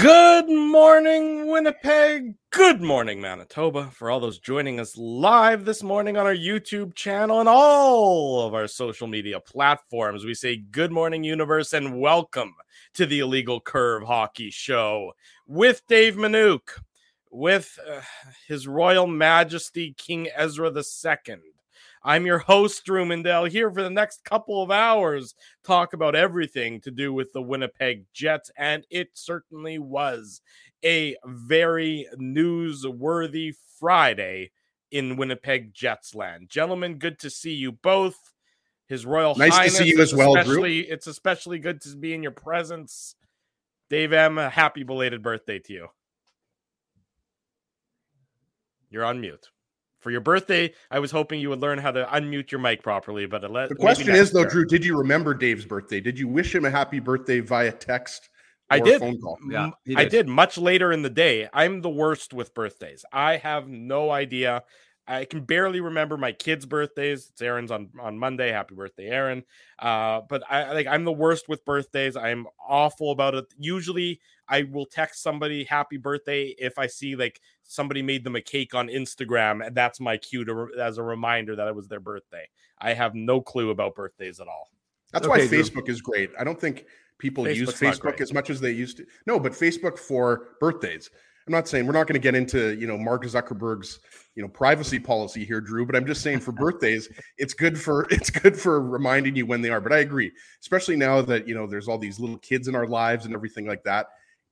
Good morning, Winnipeg. Good morning, Manitoba. For all those joining us live this morning on our YouTube channel and all of our social media platforms, we say good morning, universe, and welcome to the Illegal Curve Hockey Show with Dave Minuk, with His Royal Majesty King Ezra II. I'm your host, Drew Mindell, here for the next couple of hours, talk about everything to do with the Winnipeg Jets, and it certainly was a very newsworthy Friday in Winnipeg Jets land. Gentlemen, good to see you both. His Royal Highness, to see you as well, Drew. It's especially good to be in your presence. Dave M., a happy belated birthday to you. You're on mute. For your birthday, I was hoping you would learn how to unmute your mic properly, but the question is, though, Drew, did you remember Dave's birthday? Did you wish him a happy birthday via text or I did. phone call? Yeah, I did much later in the day. I'm the worst with birthdays. I have no idea. I can barely remember my kids' birthdays. It's Aaron's on Monday. Happy birthday, Aaron. But I'm the worst with birthdays. I'm awful about it. Usually I will text somebody happy birthday if I see like somebody made them a cake on Instagram, and that's my cue as a reminder that it was their birthday. I have no clue about birthdays at all. That's why Facebook is great. I don't think people use Facebook as much as they used to. No, but Facebook for birthdays. I'm not saying we're not going to get into, Mark Zuckerberg's, privacy policy here, Drew, but I'm just saying for birthdays, it's good for reminding you when they are. But I agree, especially now that, there's all these little kids in our lives and everything like that.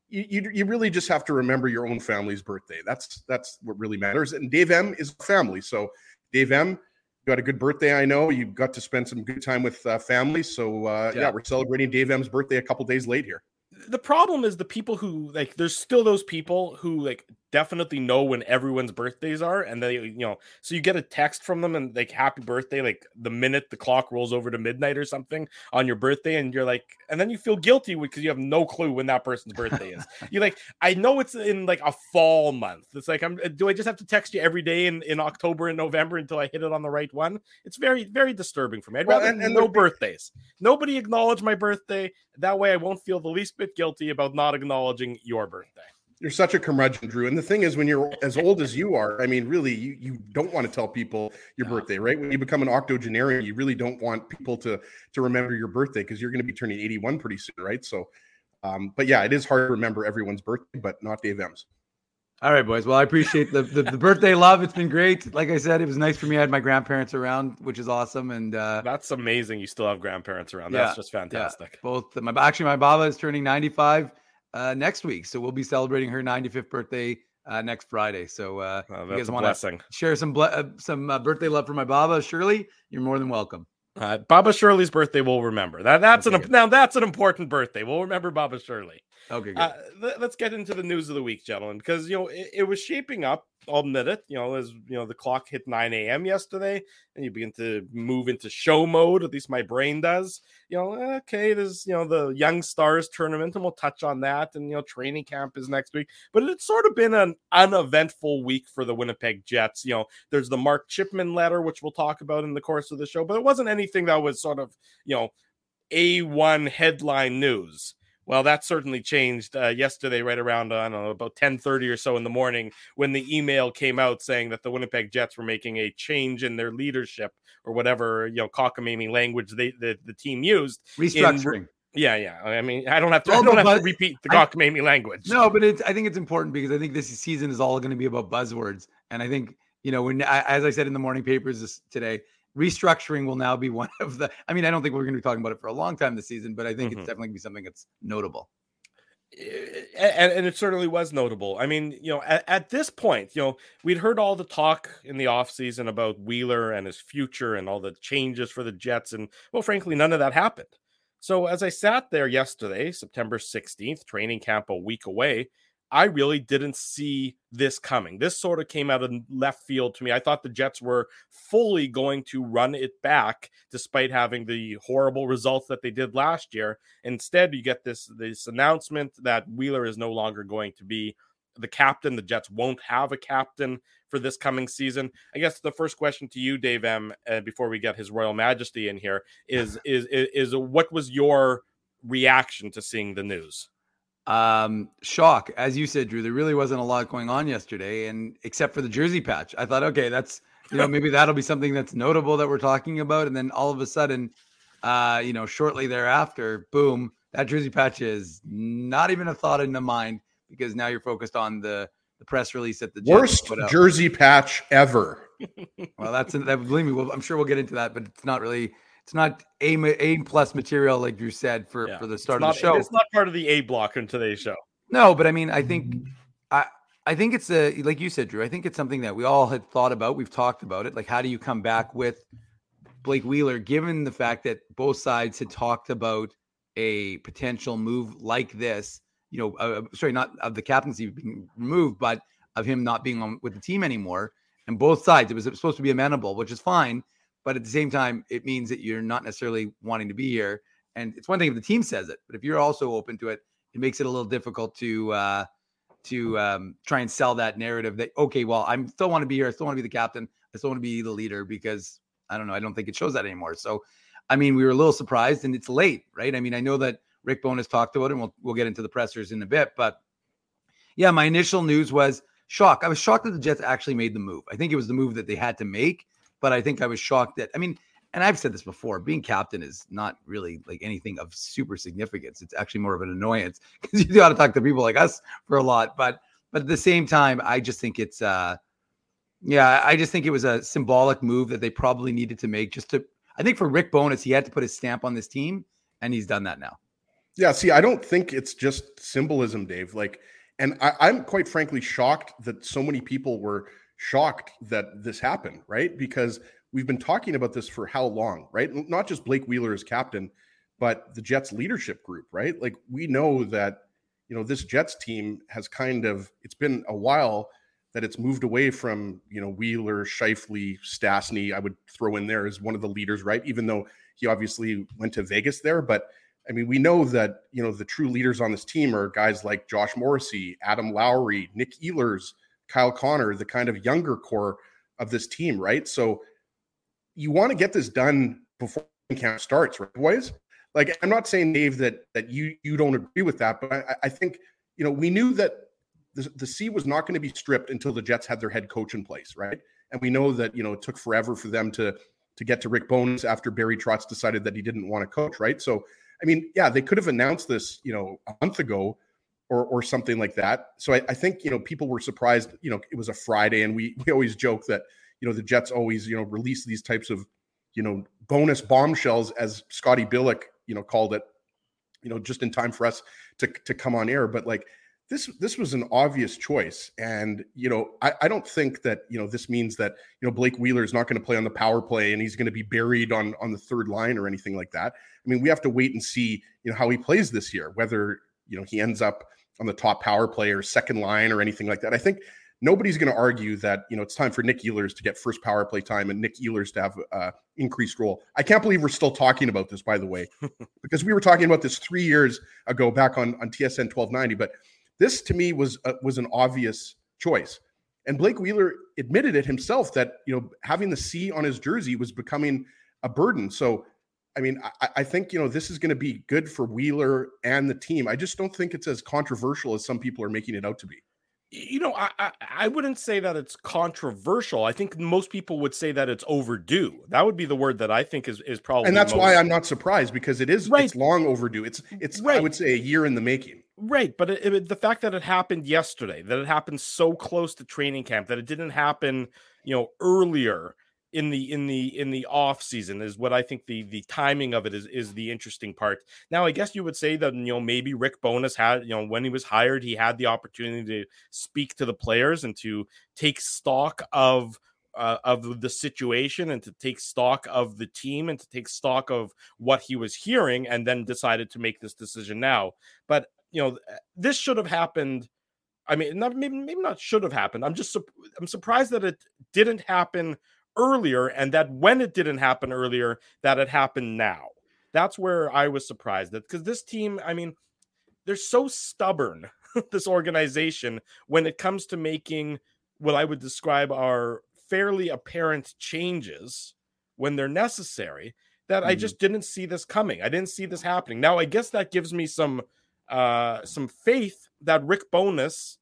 You really just have to remember your own family's birthday. That's what really matters. And Dave M is family. So Dave M, you got a good birthday. I know you got to spend some good time with family. So we're celebrating Dave M's birthday a couple days late here. The problem is the people who there's still those people who definitely know when everyone's birthdays are, and they so you get a text from them and happy birthday the minute the clock rolls over to midnight or something on your birthday, and you're and then you feel guilty because you have no clue when that person's birthday is. You're I know it's in a fall month. It's do I just have to text you every day in October and November until I hit it on the right one? It's very, very disturbing for me. I'd rather no birthdays. Nobody acknowledge my birthday. That way I won't feel the least bit guilty about not acknowledging your birthday. You're such a curmudgeon, Drew. And the thing is, when you're as old as you are, I mean, really, you don't want to tell people your birthday, right? When you become an octogenarian, you really don't want people to remember your birthday because you're going to be turning 81 pretty soon, right? So, but yeah, it is hard to remember everyone's birthday, but not Dave M's. All right, boys. Well, I appreciate the birthday love. It's been great. Like I said, it was nice for me. I had my grandparents around, which is awesome. And that's amazing. You still have grandparents around. That's just fantastic. Yeah. Both my Baba is turning 95 next week, so we'll be celebrating her 95th birthday next Friday. So you guys want to share some birthday love for my Baba, Shirley? You're more than welcome. Baba Shirley's birthday we'll remember. That's an important birthday. We'll remember Baba Shirley. Okay, good. Let's get into the news of the week, gentlemen, because it was shaping up. I'll admit it. As the clock hit 9 a.m. yesterday, and you begin to move into show mode. At least my brain does. Okay, there's the Young Stars tournament, and we'll touch on that. And training camp is next week. But it's sort of been an uneventful week for the Winnipeg Jets. There's the Mark Chipman letter, which we'll talk about in the course of the show. But it wasn't anything that was sort of A1 headline news. Well, that certainly changed yesterday, right around, about 10:30 or so in the morning, when the email came out saying that the Winnipeg Jets were making a change in their leadership, or whatever, cockamamie language the team used. Restructuring. Yeah. I mean, I don't have to repeat the cockamamie language. No, but I think it's important because I think this season is all going to be about buzzwords. And I think, as I said in the morning papers today, restructuring will now be one of the, I don't think we're going to be talking about it for a long time this season, but I think it's definitely going to be something that's notable. And it certainly was notable. At this point, we'd heard all the talk in the offseason about Wheeler and his future and all the changes for the Jets. And well, frankly, none of that happened. So as I sat there yesterday, September 16th, training camp a week away, I really didn't see this coming. This sort of came out of left field to me. I thought the Jets were fully going to run it back despite having the horrible results that they did last year. Instead, you get this announcement that Wheeler is no longer going to be the captain. The Jets won't have a captain for this coming season. I guess the first question to you, Dave M., before we get His Royal Majesty in here, is what was your reaction to seeing the news? Shock, as you said, Drew, there really wasn't a lot going on yesterday, and except for the jersey patch. I thought, okay, that's, maybe that'll be something that's notable that we're talking about. And then all of a sudden, shortly thereafter, boom, that jersey patch is not even a thought in the mind, because now you're focused on the press release that the Jets worst jersey patch ever. Well, that believe me, I'm sure we'll get into that, but it's not really. It's not A plus material, like Drew said, for the start of the show. It's not part of the A block in today's show. No, but I mean, I think it's like you said, Drew. I think it's something that we all had thought about. We've talked about it. Like, how do you come back with Blake Wheeler, given the fact that both sides had talked about a potential move like this? Not of the captaincy being removed, but of him not being on with the team anymore. And both sides, it was supposed to be amenable, which is fine. But at the same time, it means that you're not necessarily wanting to be here. And it's one thing if the team says it, but if you're also open to it, it makes it a little difficult to try and sell that narrative that, okay, well, I still want to be here. I still want to be the captain. I still want to be the leader, because I don't know. I don't think it shows that anymore. So, I mean, we were a little surprised, and it's late, right? I mean, I know that Rick Bowness talked about it, and we'll get into the pressers in a bit. But yeah, my initial news was shock. I was shocked that the Jets actually made the move. I think it was the move that they had to make. But I think I was shocked that, and I've said this before, being captain is not really like anything of super significance. It's actually more of an annoyance, because you got to talk to people like us for a lot. But at the same time, I just think it's, I just think it was a symbolic move that they probably needed to make I think for Rick Bowness, he had to put his stamp on this team, and he's done that now. Yeah. See, I don't think it's just symbolism, Dave. And I'm quite frankly shocked that so many people were shocked that this happened, right? Because we've been talking about this for how long, right? Not just Blake Wheeler as captain, but the Jets leadership group, right? Like, we know that, this Jets team has it's been a while that it's moved away from, Wheeler, Scheifele, Stastny, I would throw in there as one of the leaders, right? Even though he obviously went to Vegas there. But I mean, we know that, the true leaders on this team are guys like Josh Morrissey, Adam Lowry, Nick Ehlers, Kyle Connor, the kind of younger core of this team, right? So you want to get this done before camp starts, right, boys? Like, I'm not saying, Dave, that you don't agree with that, but I think, we knew that the C was not going to be stripped until the Jets had their head coach in place, right? And we know that, it took forever for them to get to Rick Bowness after Barry Trotz decided that he didn't want to coach, right? So, I mean, yeah, they could have announced this, a month ago, or something like that. So I think, people were surprised, it was a Friday, and we always joke that, the Jets always, release these types of, bonus bombshells, as Scotty Billick, called it, just in time for us to come on air. But like, this was an obvious choice. And, I don't think that, this means that, Blake Wheeler is not going to play on the power play and he's going to be buried on the third line or anything like that. I mean, we have to wait and see, how he plays this year, whether, he ends up on the top power play or second line or anything like that. I think nobody's going to argue that, it's time for Nick Ehlers to get first power play time and Nick Ehlers to have increased role. I can't believe we're still talking about this, by the way, because we were talking about this 3 years ago back on TSN 1290. But this to me was an obvious choice. And Blake Wheeler admitted it himself that, having the C on his jersey was becoming a burden. So, I mean, I think, this is going to be good for Wheeler and the team. I just don't think it's as controversial as some people are making it out to be. I wouldn't say that it's controversial. I think most people would say that it's overdue. That would be the word that I think is probably. And that's why I'm not surprised, because it is, right. It's long overdue. It's right. I would say a year in the making. Right. But the fact that it happened yesterday, that it happened so close to training camp, that it didn't happen, earlier in the off season is what I think the timing of it is the interesting part. Now, I guess you would say that, maybe Rick Bowness had, when he was hired, he had the opportunity to speak to the players and to take stock of the situation and to take stock of the team and to take stock of what he was hearing, and then decided to make this decision now. But, this should have happened. I mean, maybe not should have happened. I'm surprised that it didn't happen earlier, and that when it didn't happen earlier, that it happened now. That's where I was surprised, that because this team, I mean, they're so stubborn, this organization, when it comes to making what I would describe are fairly apparent changes when they're necessary, that I just didn't see this coming. I didn't see this happening. Now, I guess that gives me some some faith that Rick Bowness,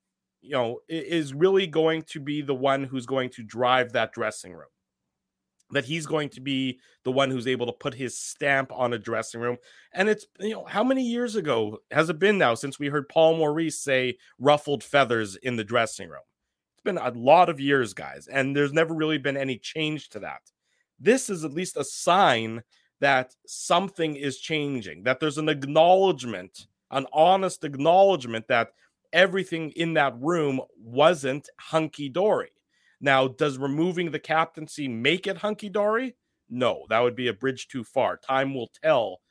is really going to be the one who's going to drive that dressing room. That he's going to be the one who's able to put his stamp on a dressing room. And it's, how many years ago has it been now since we heard Paul Maurice say ruffled feathers in the dressing room? It's been a lot of years, guys, and there's never really been any change to that. This is at least a sign that something is changing, that there's an acknowledgement, an honest acknowledgement that everything in that room wasn't hunky-dory. Now, does removing the captaincy make it hunky-dory? No, that would be a bridge too far. Time will tell,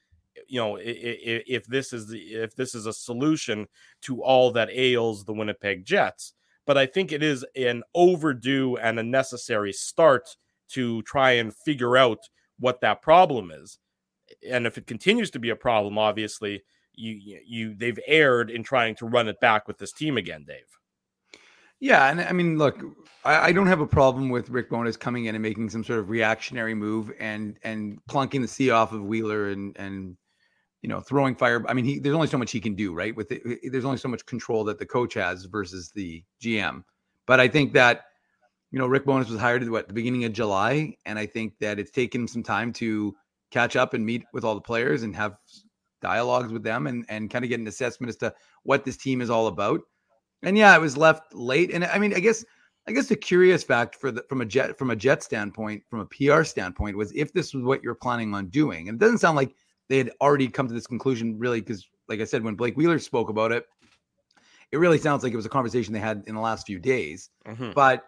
if this is a solution to all that ails the Winnipeg Jets. But I think it is an overdue and a necessary start to try and figure out what that problem is. And if it continues to be a problem, obviously, they've erred in trying to run it back with this team again, Dave. Yeah, and I mean, look, I don't have a problem with Rick Bowness coming in and making some sort of reactionary move and plunking the C off of Wheeler and throwing fire. I mean, there's only so much he can do, right? There's only so much control that the coach has versus the GM. But I think that Rick Bowness was hired at the beginning of July, and I think that it's taken some time to catch up and meet with all the players and have dialogues with them and kind of get an assessment as to what this team is all about. And yeah, it was left late. And I mean, I guess the curious fact from a Jet standpoint, from a PR standpoint, was if this was what you're planning on doing. And it doesn't sound like they had already come to this conclusion, really, because like I said, when Blake Wheeler spoke about it, it really sounds like it was a conversation they had in the last few days. Mm-hmm. But,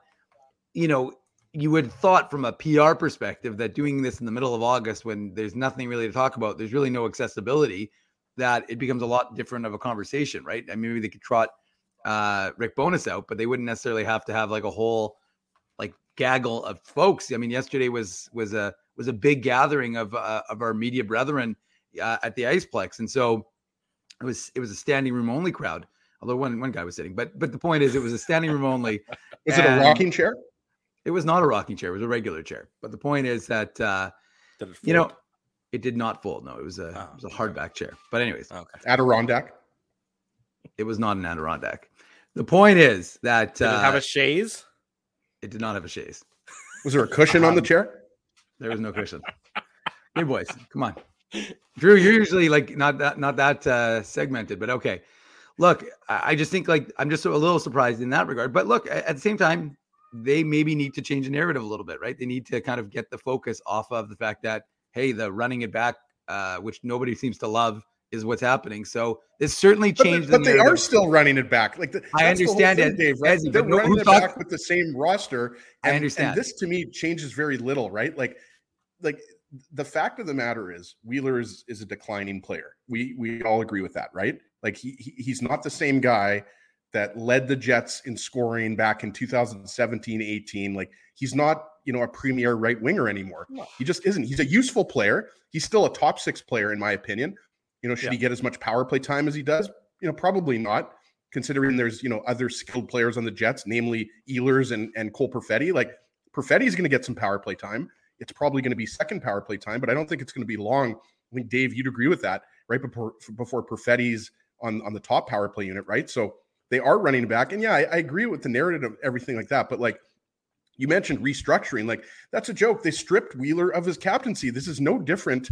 you would have thought from a PR perspective that doing this in the middle of August when there's nothing really to talk about, there's really no accessibility, that it becomes a lot different of a conversation, right? I mean, maybe they could trot Rick Bowness out, but they wouldn't necessarily have to have like a whole gaggle of folks. I mean, yesterday was a big gathering of our media brethren at the Iceplex, and so it was a standing room only crowd. Although one guy was sitting, but the point is, it was a standing room only. Was it a rocking chair? It was not a rocking chair; it was a regular chair. But the point is that it did not fold. No, it was a hardback chair. But anyways, okay. Adirondack. It was not an Adirondack. The point is that did it have a chaise? It did not have a chaise. Was there a cushion on the chair? There was no cushion. Hey boys, come on. Drew, you're usually not that segmented, but okay. Look, I just think I'm just a little surprised in that regard. But look, at the same time, they maybe need to change the narrative a little bit, right? They need to kind of get the focus off of the fact that, hey, the running it back, which nobody seems to love, is what's happening. So this certainly changed. But they are still running it back. I understand it, Dave. Right? They're running it back with the same roster. I understand. And this to me changes very little, right? Like the fact of the matter is Wheeler is a declining player. We all agree with that, right? Like he's not the same guy that led the Jets in scoring back in 2017-18. Like he's not, a premier right winger anymore. No. He just isn't. He's a useful player. He's still a top 6 player in my opinion. Should he get as much power play time as he does? Probably not, considering there's, other skilled players on the Jets, namely Ehlers and Cole Perfetti. Like Perfetti is going to get some power play time. It's probably going to be second power play time, but I don't think it's going to be long. I think, Dave, you'd agree with that, right? Before Perfetti's on the top power play unit, right? So they are running back. And yeah, I agree with the narrative of everything like that. But you mentioned restructuring, that's a joke. They stripped Wheeler of his captaincy. This is no different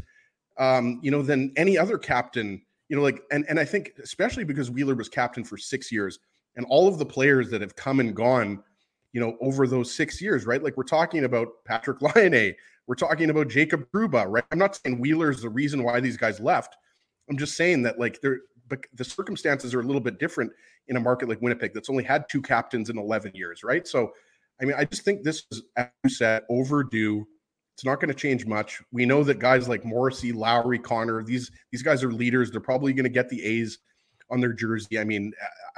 than any other captain, and I think especially because Wheeler was captain for 6 years and all of the players that have come and gone, over those 6 years, right? Like we're talking about Patrick Laine, we're talking about Jacob Trouba, right? I'm not saying Wheeler is the reason why these guys left. I'm just saying that but the circumstances are a little bit different in a market like Winnipeg that's only had 2 captains in 11 years, right? So, I mean, I just think this is, as you said, overdue. It's not going to change much. We know that guys like Morrissey, Lowry, Connor, these guys are leaders. They're probably going to get the A's on their jersey. I mean,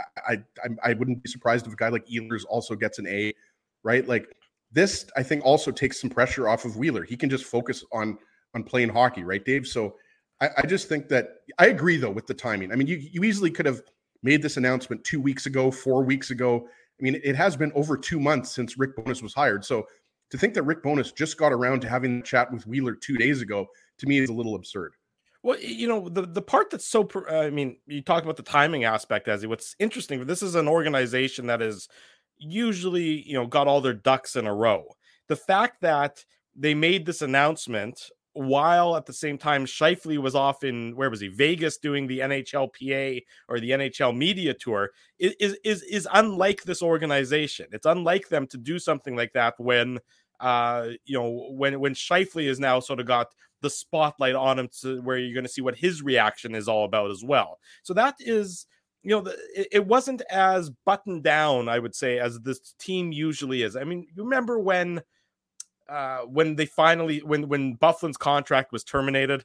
I wouldn't be surprised if a guy like Ehlers also gets an A, right? Like this, I think also takes some pressure off of Wheeler. He can just focus on playing hockey, right, Dave? So I just think that I agree though with the timing. I mean, you easily could have made this announcement 2 weeks ago, 4 weeks ago. I mean, it has been over 2 months since Rick Bowness was hired. So to think that Rick Bowness just got around to having a chat with Wheeler 2 days ago, to me is a little absurd. Well, the part that's so, I mean, you talk about the timing aspect, as what's interesting, this is an organization that is usually, got all their ducks in a row. The fact that they made this announcement while at the same time Scheifele was off in, where was he, Vegas, doing the NHLPA or the NHL media tour is unlike this organization. It's unlike them to do something like that when when Scheifele has now sort of got the spotlight on him, to where you're going to see what his reaction is all about as well. So that is, it wasn't as buttoned down, I would say, as this team usually is. I mean, you remember when they finally, when Byfuglien's contract was terminated,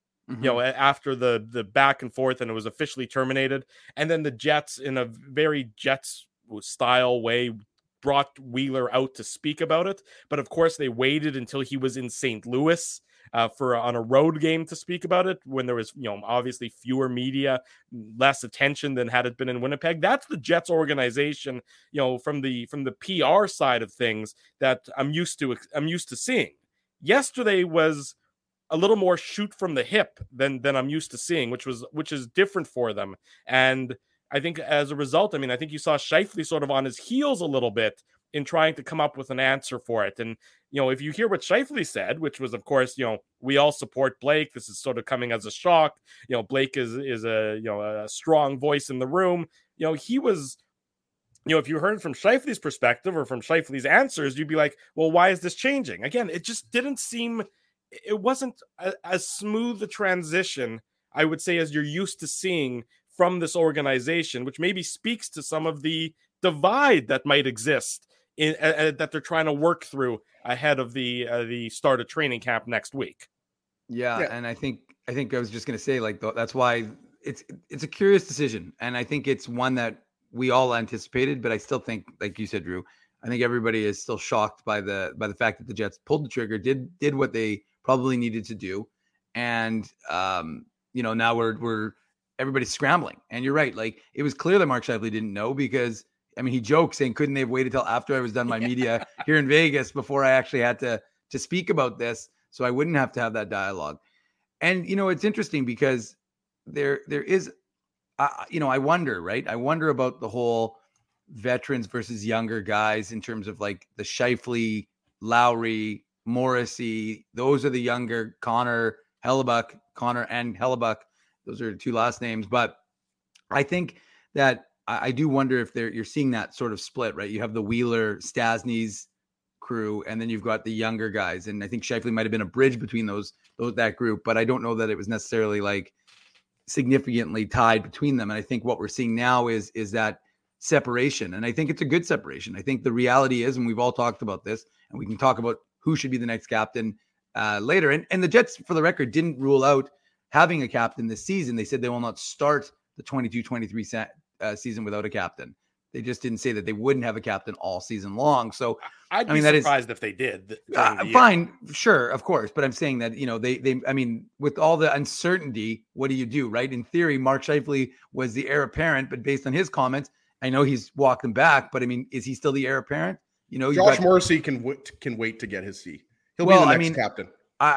after the back and forth, and it was officially terminated, and then the Jets, in a very Jets style way, brought Wheeler out to speak about it. But of course, they waited until he was in St. Louis on a road game to speak about it, when there was, obviously fewer media, less attention than had it been in Winnipeg. That's the Jets organization, from the PR side of things, that I'm used to seeing. Yesterday was a little more shoot from the hip than I'm used to seeing, which is different for them. And I think as a result, I think you saw Scheifele sort of on his heels a little bit in trying to come up with an answer for it. And, if you hear what Scheifele said, which was, of course, we all support Blake. This is sort of coming as a shock. Blake is a strong voice in the room. He was, if you heard from Scheifele's perspective or from Scheifele's answers, you'd be like, well, why is this changing? Again, it just didn't seem, it wasn't as smooth a transition, I would say, as you're used to seeing from this organization, which maybe speaks to some of the divide that might exist in that they're trying to work through ahead of the start of training camp next week. Yeah. And I think I was just going to say, like, that's why it's a curious decision, and I think it's one that we all anticipated, but I still think, like you said, Drew, I think everybody is still shocked by the fact that the Jets pulled the trigger, did what they probably needed to do, and now we're everybody's scrambling. And you're right, like, it was clear that Mark Scheifele didn't know, because he joked saying, couldn't they have waited till after I was done my media here in Vegas before I actually had to speak about this, so I wouldn't have to have that dialogue. And it's interesting because there is I wonder, right? I wonder about the whole veterans versus younger guys in terms of, like, the Scheifele, Lowry, Morrissey. Those are the younger. Connor and Hellebuck. Those are two last names. But I think that I do wonder if you're seeing that sort of split, right? You have the Wheeler, Stasny's crew, and then you've got the younger guys. And I think Scheifele might have been a bridge between that group, but I don't know that it was necessarily, like, significantly tied between them. And I think what we're seeing now is that separation. And I think it's a good separation. I think the reality is, and we've all talked about this, and we can talk about who should be the next captain later. And the Jets, for the record, didn't rule out having a captain this season. They said they will not start the 22-23 season without a captain. They just didn't say that they wouldn't have a captain all season long. So I'd be surprised if they did. Fine, sure, of course. But I'm saying that, they with all the uncertainty, what do you do, right? In theory, Mark Scheifele was the heir apparent, but based on his comments, I know he's walked them back, but is he still the heir apparent? Josh Morrissey can wait to get his seat. He'll be the next captain.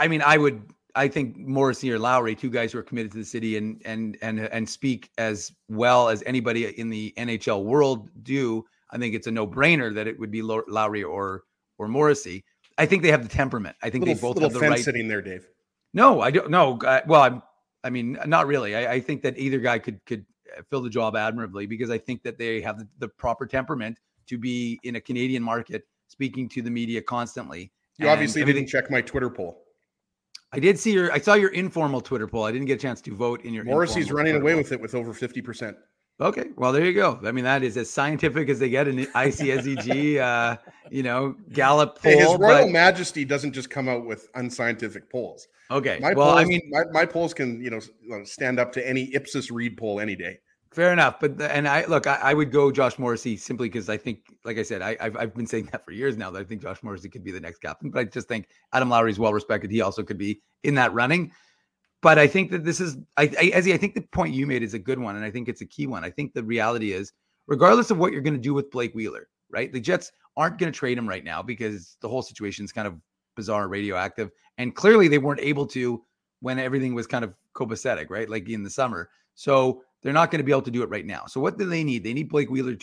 I think Morrissey or Lowry, two guys who are committed to the city and speak as well as anybody in the NHL world do. I think it's a no-brainer that it would be Lowry or Morrissey. I think they have the temperament. I think they both have the right. Sitting there, Dave. No, I don't know. Not really. I think that either guy could fill the job admirably, because I think that they have the proper temperament to be in a Canadian market, speaking to the media constantly. You obviously didn't check my Twitter poll. I did see I saw your informal Twitter poll. I didn't get a chance to vote in your. Morrissey's running away with it with over 50%. Okay, well, there you go. That is as scientific as they get in the ICSEG, Gallup poll. Hey, His Royal Majesty doesn't just come out with unscientific polls. Okay, my polls can stand up to any Ipsos Reid poll any day. Fair enough, but I would go Josh Morrissey simply because I think, like I said, I've been saying that for years now, that I think Josh Morrissey could be the next captain. But I just think Adam Lowry is well respected. He also could be in that running. But I think that this is, I think the point you made is a good one, and I think it's a key one. I think the reality is, regardless of what you're going to do with Blake Wheeler, right? The Jets aren't going to trade him right now because the whole situation is kind of bizarre, radioactive, and clearly they weren't able to when everything was kind of copacetic, right? Like in the summer. So they're not going to be able to do it right now. So what do they need? They need Blake Wheeler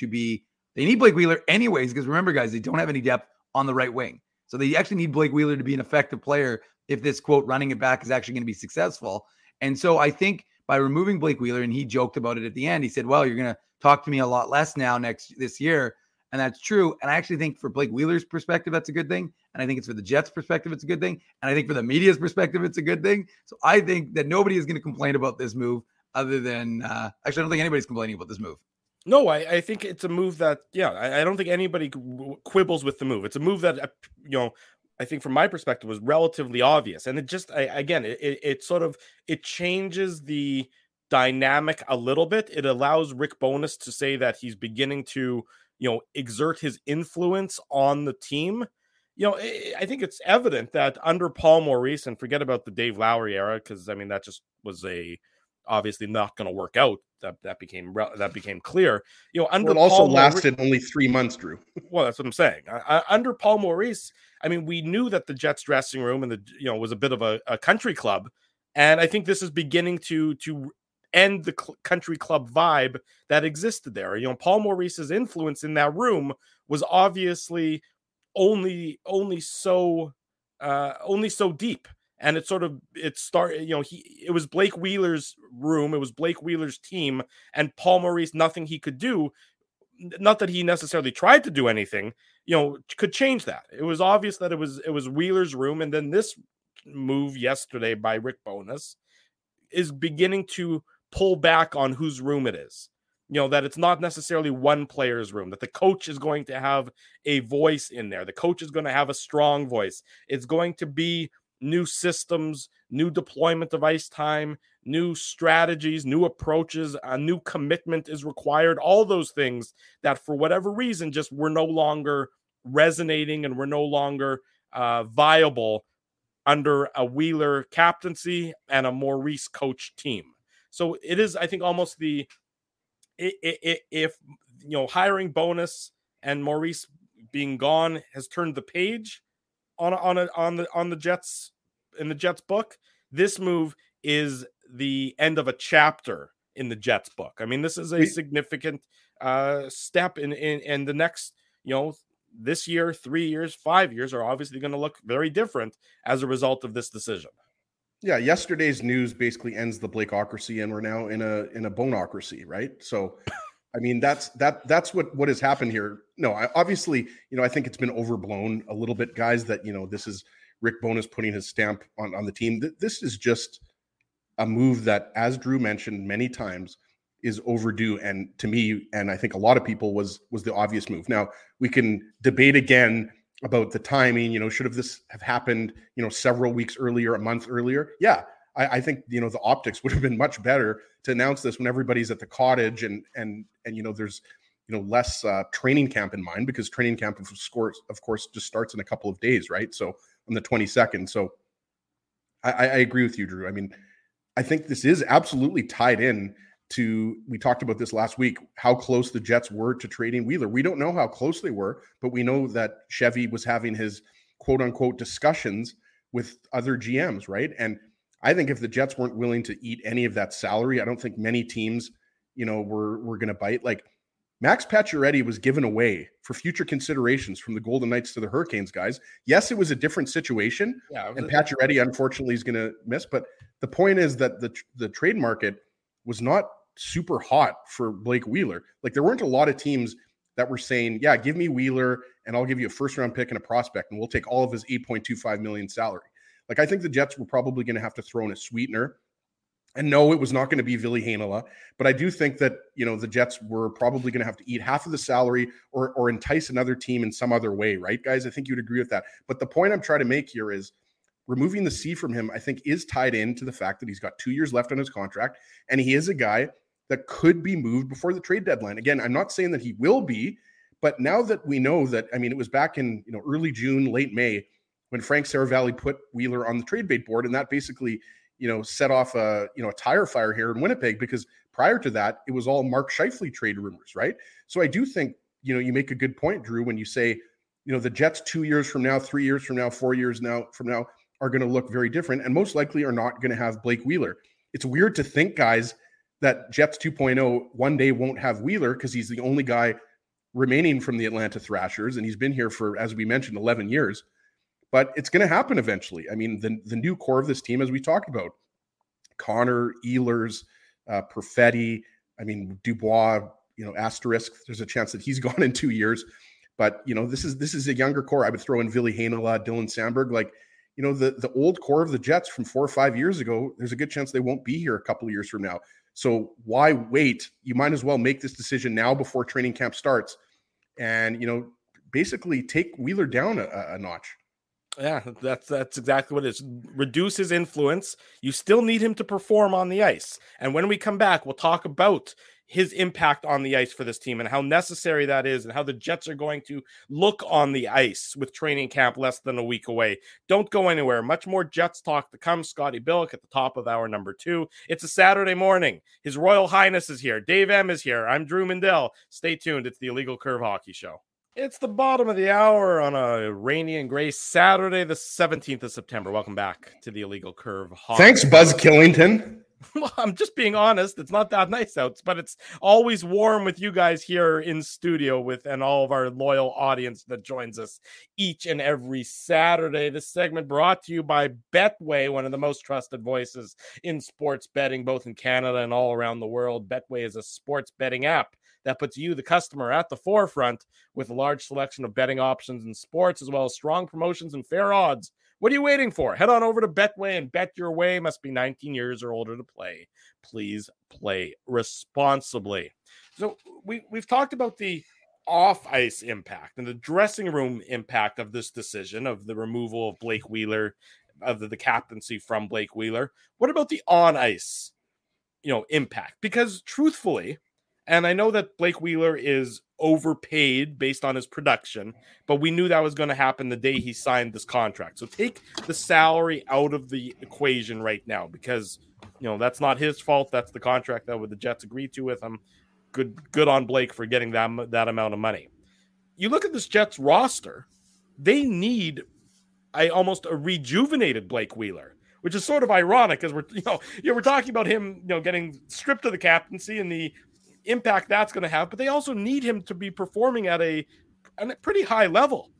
anyways, because remember, guys, they don't have any depth on the right wing. So they actually need Blake Wheeler to be an effective player if this, quote, running it back is actually going to be successful. And so I think by removing Blake Wheeler, and he joked about it at the end, he said, well, you're going to talk to me a lot less now this year. And that's true. And I actually think for Blake Wheeler's perspective, that's a good thing. And I think it's for the Jets' perspective, it's a good thing. And I think for the media's perspective, it's a good thing. So I think that nobody is going to complain about this move other than, actually, I don't think anybody's complaining about this move. No, I think it's a move that, I don't think anybody quibbles with the move. It's a move that, I think from my perspective was relatively obvious. And it just, it changes the dynamic a little bit. It allows Rick Bowness to say that he's beginning to, exert his influence on the team. I think it's evident that under Paul Maurice, and forget about the Dave Lowry era, because I mean, that just was obviously not going to work out. That became clear. Under it also Paul lasted only 3 months, Drew. Well, that's what I'm saying. Under Paul Maurice, I mean, we knew that the Jets dressing room and was a bit of a country club, and I think this is beginning to end the country club vibe that existed there. Paul Maurice's influence in that room was obviously only so deep. And it was Blake Wheeler's room. It was Blake Wheeler's team, and Paul Maurice, nothing he could do, not that he necessarily tried to do anything, could change that. It was obvious that it was Wheeler's room. And then this move yesterday by Rick Bowness is beginning to pull back on whose room it is. That it's not necessarily one player's room, that the coach is going to have a voice in there. The coach is going to have a strong voice. It's going to be new systems, new deployment of ice time, new strategies, new approaches, a new commitment is required. All those things that for whatever reason just were no longer resonating and were no longer viable under a Wheeler captaincy and a Maurice coach team. So it is, I think, almost if hiring Bowness and Maurice being gone has turned the page on the Jets, in the Jets book, this move is the end of a chapter in the Jets book. I mean, this is a significant step in the next, this year, 3 years, 5 years are obviously going to look very different as a result of this decision. Yeah, yesterday's news basically ends the Blakeocracy, and we're now in a Bonocracy, right? So, I mean, that's what has happened here. No, obviously, I think it's been overblown a little bit, guys, that, this is Rick Bowness putting his stamp on the team. This is just a move that, as Drew mentioned many times, is overdue. And to me, and I think a lot of people, was the obvious move. Now, we can debate again about the timing, should this have happened, several weeks earlier, a month earlier? Yeah, I think, the optics would have been much better to announce this when everybody's at the cottage and there's, less training camp in mind, because training camp, of course, just starts in a couple of days, right? So on the 22nd. So I agree with you, Drew. I mean, I think this is absolutely tied in to, we talked about this last week, how close the Jets were to trading Wheeler. We don't know how close they were, but we know that Chevy was having his quote unquote discussions with other GMs, right? And I think if the Jets weren't willing to eat any of that salary, I don't think many teams, were going to bite. Like, Max Pacioretty was given away for future considerations from the Golden Knights to the Hurricanes, guys. Yes, it was a different situation, and Pacioretty unfortunately is going to miss. But the point is that the trade market was not super hot for Blake Wheeler. Like, there weren't a lot of teams that were saying, yeah, give me Wheeler and I'll give you a first-round pick and a prospect, and we'll take all of his $8.25 million salary. Like, I think the Jets were probably going to have to throw in a sweetener. And no, it was not going to be Ville Heinola, but I do think that, the Jets were probably going to have to eat half of the salary or entice another team in some other way, right, guys? I think you'd agree with that. But the point I'm trying to make here is removing the C from him, I think, is tied into the fact that he's got 2 years left on his contract, and he is a guy that could be moved before the trade deadline. Again, I'm not saying that he will be, but now that we know that, I mean, it was back in, early June, late May, when Frank Saravalli put Wheeler on the trade bait board, and that basically, set off a tire fire here in Winnipeg, because prior to that, it was all Mark Scheifele trade rumors, right? So I do think, you make a good point, Drew, when you say, the Jets 2 years from now, 3 years from now, 4 years from now are going to look very different, and most likely are not going to have Blake Wheeler. it's weird to think, guys, that Jets 2.0 one day won't have Wheeler because he's the only guy remaining from the Atlanta Thrashers, and he's been here for, as we mentioned, 11 years. But it's going to happen eventually. I mean, the new core of this team, as we talked about, Connor, Ehlers, Perfetti, I mean, Dubois, asterisk, there's a chance that he's gone in 2 years. But, this is a younger core. I would throw in Ville Heinola, Dylan Sandberg. Like, the old core of the Jets from 4 or 5 years ago, there's a good chance they won't be here a couple of years from now. So why wait? You might as well make this decision now before training camp starts and, basically take Wheeler down a notch. Yeah, that's exactly what it is. Reduce his influence. You still need him to perform on the ice. And when we come back, we'll talk about his impact on the ice for this team and how necessary that is and how the Jets are going to look on the ice with training camp less than a week away. Don't go anywhere. Much more Jets talk to come. Scotty Billick at the top of hour number 2. It's a Saturday morning. His Royal Highness is here. Dave M is here. I'm Drew Mandel. Stay tuned. It's the Illegal Curve Hockey Show. It's the bottom of the hour on a rainy and gray Saturday, the 17th of September. Welcome back to the Illegal Curve Hockey. Thanks, Buzz Killington. Well, I'm just being honest. It's not that nice out, but it's always warm with you guys here in studio and all of our loyal audience that joins us each and every Saturday. This segment brought to you by Betway, one of the most trusted voices in sports betting, both in Canada and all around the world. Betway is a sports betting app that puts you, the customer, at the forefront with a large selection of betting options in sports, as well as strong promotions and fair odds. What are you waiting for? Head on over to Betway and bet your way. Must be 19 years or older to play. Please play responsibly. So we've talked about the off-ice impact and the dressing room impact of this decision of the removal of Blake Wheeler, of the captaincy from Blake Wheeler. What about the on-ice, impact? Because truthfully, and I know that Blake Wheeler is overpaid based on his production, but we knew that was going to happen the day he signed this contract. So take the salary out of the equation right now because, that's not his fault. That's the contract that the Jets agreed to with him. Good on Blake for getting that amount of money. You look at this Jets roster, they need almost a rejuvenated Blake Wheeler, which is sort of ironic because we're talking about him, getting stripped of the captaincy and the impact that's going to have, but they also need him to be performing at a pretty high level,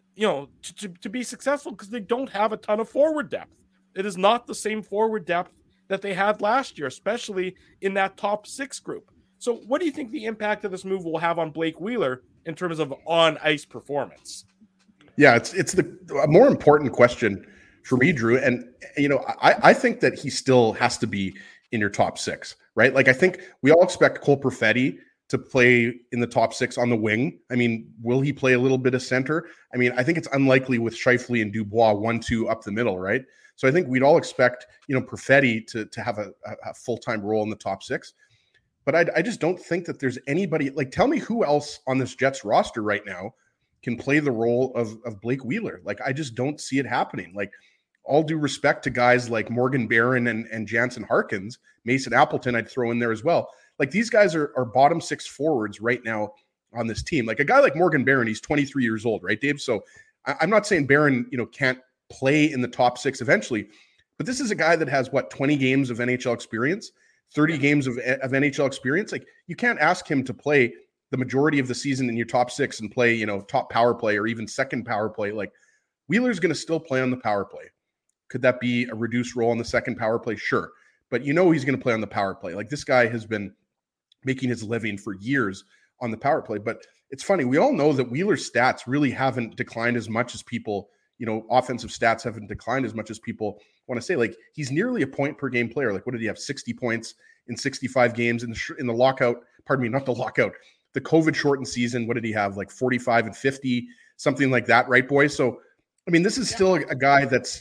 to be successful because they don't have a ton of forward depth. It is not the same forward depth that they had last year, especially in that top 6 group. So what do you think the impact of this move will have on Blake Wheeler in terms of on-ice performance? Yeah, it's a more important question for me, Drew. And, I think that he still has to be in your top 6, right? Like, I think we all expect Cole Perfetti to play in the top 6 on the wing. I mean, will he play a little bit of center? I mean, I think it's unlikely with Scheifele and Dubois 1-2 up the middle, right? So I think we'd all expect, Perfetti to have a full-time role in the top 6. But I just don't think that there's anybody, like, tell me who else on this Jets roster right now can play the role of Blake Wheeler. Like, I just don't see it happening. Like, all due respect to guys like Morgan Barron and Jansen Harkins, Mason Appleton, I'd throw in there as well. Like, these guys are bottom 6 forwards right now on this team. Like, a guy like Morgan Barron, he's 23 years old, right, Dave? So I'm not saying Barron, can't play in the top 6 eventually, but this is a guy that has 20 games of NHL experience, 30 games of NHL experience. Like, you can't ask him to play the majority of the season in your top 6 and play, top power play or even second power play. Like, Wheeler's going to still play on the power play. Could that be a reduced role on the second power play? Sure. But he's going to play on the power play. Like, this guy has been making his living for years on the power play. But it's funny. We all know that Wheeler's stats really haven't declined as much as people, offensive stats haven't declined as much as people want to say. Like, he's nearly a point per game player. Like, what did he have? 60 points in 65 games in the lockout. Pardon me, not the lockout. The COVID shortened season. What did he have? Like 45 and 50, something like that. Right, boys? So, I mean, this is still a guy that's,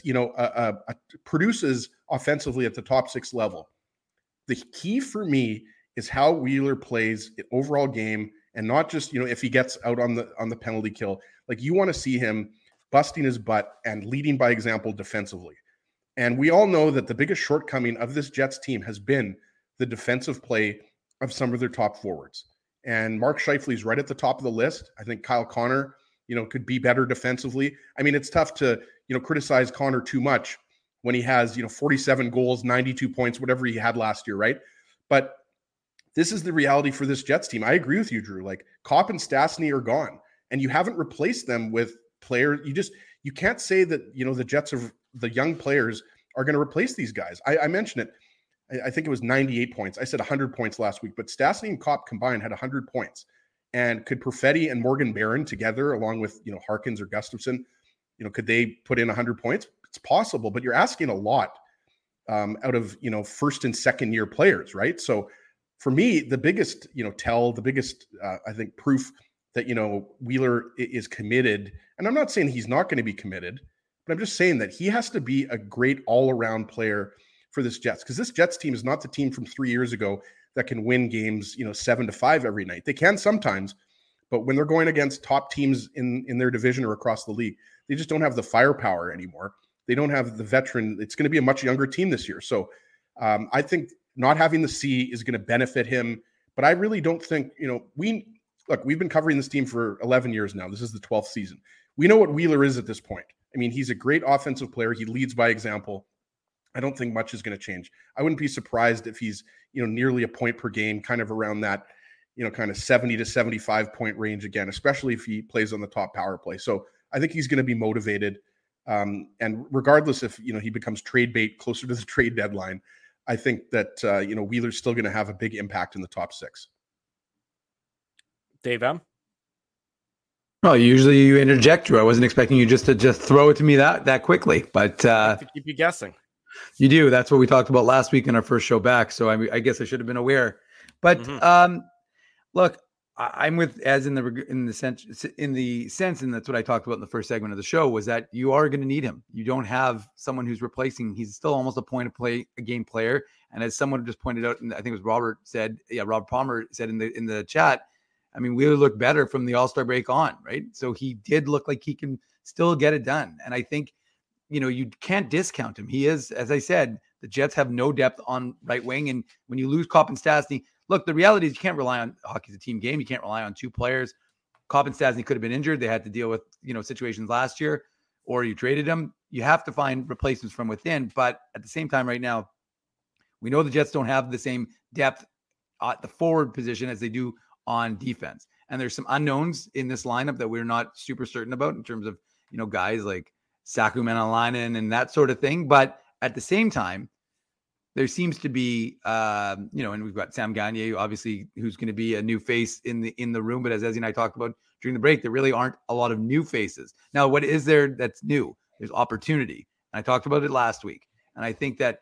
produces offensively at the top 6 level. The key for me is how Wheeler plays an overall game, and not just, if he gets out on the penalty kill. Like, you want to see him busting his butt and leading by example defensively. And we all know that the biggest shortcoming of this Jets team has been the defensive play of some of their top forwards. And Mark Scheifele is right at the top of the list. I think Kyle Connor, could be better defensively. I mean, it's tough to, criticize Connor too much when he has, 47 goals, 92 points, whatever he had last year, right? But this is the reality for this Jets team. I agree with you, Drew. Like Kopp and Stastny are gone, and you haven't replaced them with players. You can't say that, the Jets of the young players are going to replace these guys. I mentioned it. I think it was 98 points. I said 100 points last week, but Stastny and Kopp combined had 100 points. And could Perfetti and Morgan Barron together, along with, Harkins or Gustafson, could they put in 100 points? It's possible, but you're asking a lot out of, first and second year players, right? So for me, the biggest, I think proof that, Wheeler is committed, and I'm not saying he's not going to be committed, but I'm just saying that he has to be a great all-around player for this Jets, because this Jets team is not the team from 3 years ago that can win games, 7-5 every night. They can sometimes, but when they're going against top teams in their division or across the league, they just don't have the firepower anymore. They don't have the veteran. It's going to be a much younger team this year. So I think not having the C is going to benefit him, but I really don't think, we've been covering this team for 11 years now. This is the 12th season. We know what Wheeler is at this point. I mean, he's a great offensive player. He leads by example. I don't think much is going to change. I wouldn't be surprised if he's, nearly a point per game, kind of around that, kind of 70 to 75 point range again, especially if he plays on the top power play. So I think he's going to be motivated. And regardless if, he becomes trade bait closer to the trade deadline, I think that, Wheeler's still going to have a big impact in the top six. Dave M? Well, usually you interject, Drew. I wasn't expecting you to throw it to me that quickly, but to keep you guessing. You do. That's what we talked about last week in our first show back. So I guess I should have been aware. But look, I'm with in the sense, and that's what I talked about in the first segment of the show, was that you are going to need him. You don't have someone who's replacing. He's still almost a game player. And as someone just pointed out, and I think it was Rob Palmer said in the chat, I mean, Wheeler looked better from the All-Star break on, right? So he did look like he can still get it done. And I think, you can't discount him. He is, as I said, the Jets have no depth on right wing. And when you lose Kopp and Stastny, look, the reality is you can't rely on hockey's a team game. You can't rely on two players. Kopp and Stastny could have been injured. They had to deal with, situations last year, or you traded them. You have to find replacements from within. But at the same time, right now, we know the Jets don't have the same depth at the forward position as they do on defense. And there's some unknowns in this lineup that we're not super certain about in terms of, guys like Saku Menalainen and that sort of thing. But at the same time, there seems to be, and we've got Sam Gagner, obviously, who's going to be a new face in the room. But as Ezzy and I talked about during the break, there really aren't a lot of new faces. Now, what is there that's new? There's opportunity. And I talked about it last week. And I think that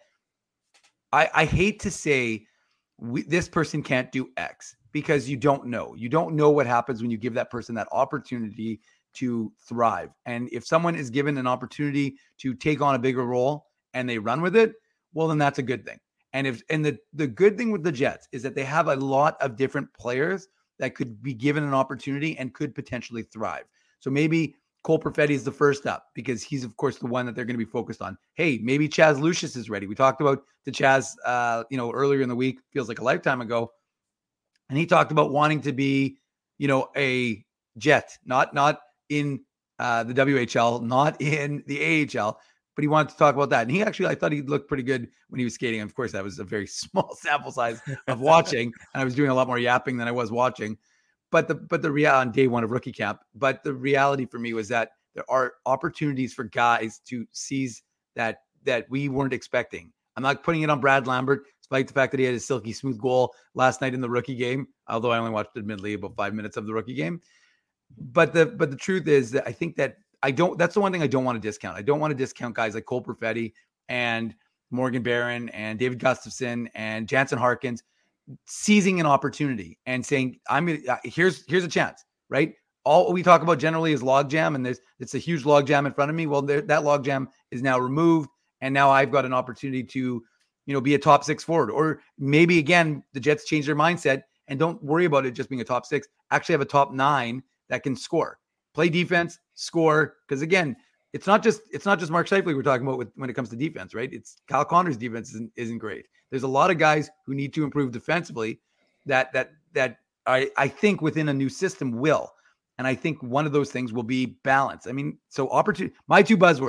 I hate to say this person can't do X, because you don't know. You don't know what happens when you give that person that opportunity to thrive. And if someone is given an opportunity to take on a bigger role and they run with it, well, then that's a good thing. And the good thing with the Jets is that they have a lot of different players that could be given an opportunity and could potentially thrive. So maybe Cole Perfetti is the first up, because he's, of course, the one that they're going to be focused on. Hey, maybe Chaz Lucius is ready. We talked about the Chaz, earlier in the week, feels like a lifetime ago. And he talked about wanting to be, a Jet, not in the WHL, not in the AHL, but he wanted to talk about that. And I thought he looked pretty good when he was skating. Of course, that was a very small sample size of watching, and I was doing a lot more yapping than I was watching. But the reality on day one of rookie camp. But the reality for me was that there are opportunities for guys to seize that we weren't expecting. I'm not putting it on Brad Lambert, despite the fact that he had a silky smooth goal last night in the rookie game, although I only watched admittedly about 5 minutes of the rookie game. But the truth is that I think that that's the one thing I don't want to discount. I don't want to discount guys like Cole Perfetti and Morgan Barron and David Gustafson and Jansen Harkins seizing an opportunity and saying, here's a chance, right? All we talk about generally is logjam, and it's a huge logjam in front of me. Well, that logjam is now removed, and now I've got an opportunity to, be a top six forward. Or maybe again, the Jets change their mindset and don't worry about it just being a top six. Actually have a top nine that can score, play defense, score. Because again, it's not just Mark Scheifele we're talking about when it comes to defense, right? It's Kyle Connor's defense isn't great. There's a lot of guys who need to improve defensively that I think within a new system will. And I think one of those things will be balance. I mean, so opportunity, my two buzzwords,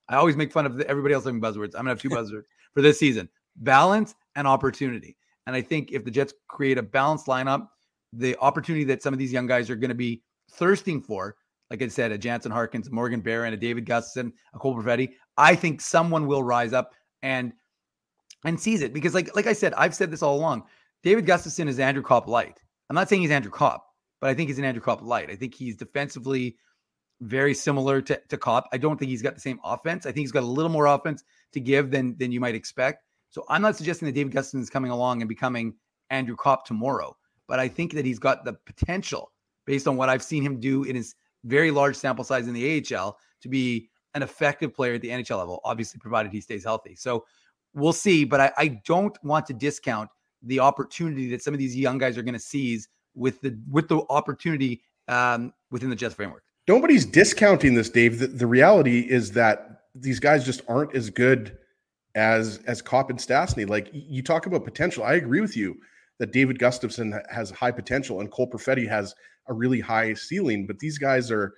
I always make fun of everybody else having buzzwords. I'm going to have two buzzwords for this season: balance and opportunity. And I think if the Jets create a balanced lineup, the opportunity that some of these young guys are going to be thirsting for, like I said, a Jansen Harkins, a Morgan Barron, a David Gustafson, a Cole Perfetti, I think someone will rise up and seize it. Because like I said, I've said this all along, David Gustafson is Andrew Copp light. I'm not saying he's Andrew Copp, but I think he's an Andrew Copp light. I think he's defensively very similar to Copp. I don't think he's got the same offense. I think he's got a little more offense to give than you might expect. So I'm not suggesting that David Gustafson is coming along and becoming Andrew Copp tomorrow, but I think that he's got the potential, based on what I've seen him do in his very large sample size in the AHL, to be an effective player at the NHL level, obviously provided he stays healthy. So we'll see, but I don't want to discount the opportunity that some of these young guys are going to seize with the opportunity within the Jets framework. Nobody's discounting this, Dave. The reality is that these guys just aren't as good as Copp and Stastny. Like, you talk about potential. I agree with you that David Gustafson has high potential and Cole Perfetti has a really high ceiling, but these guys are,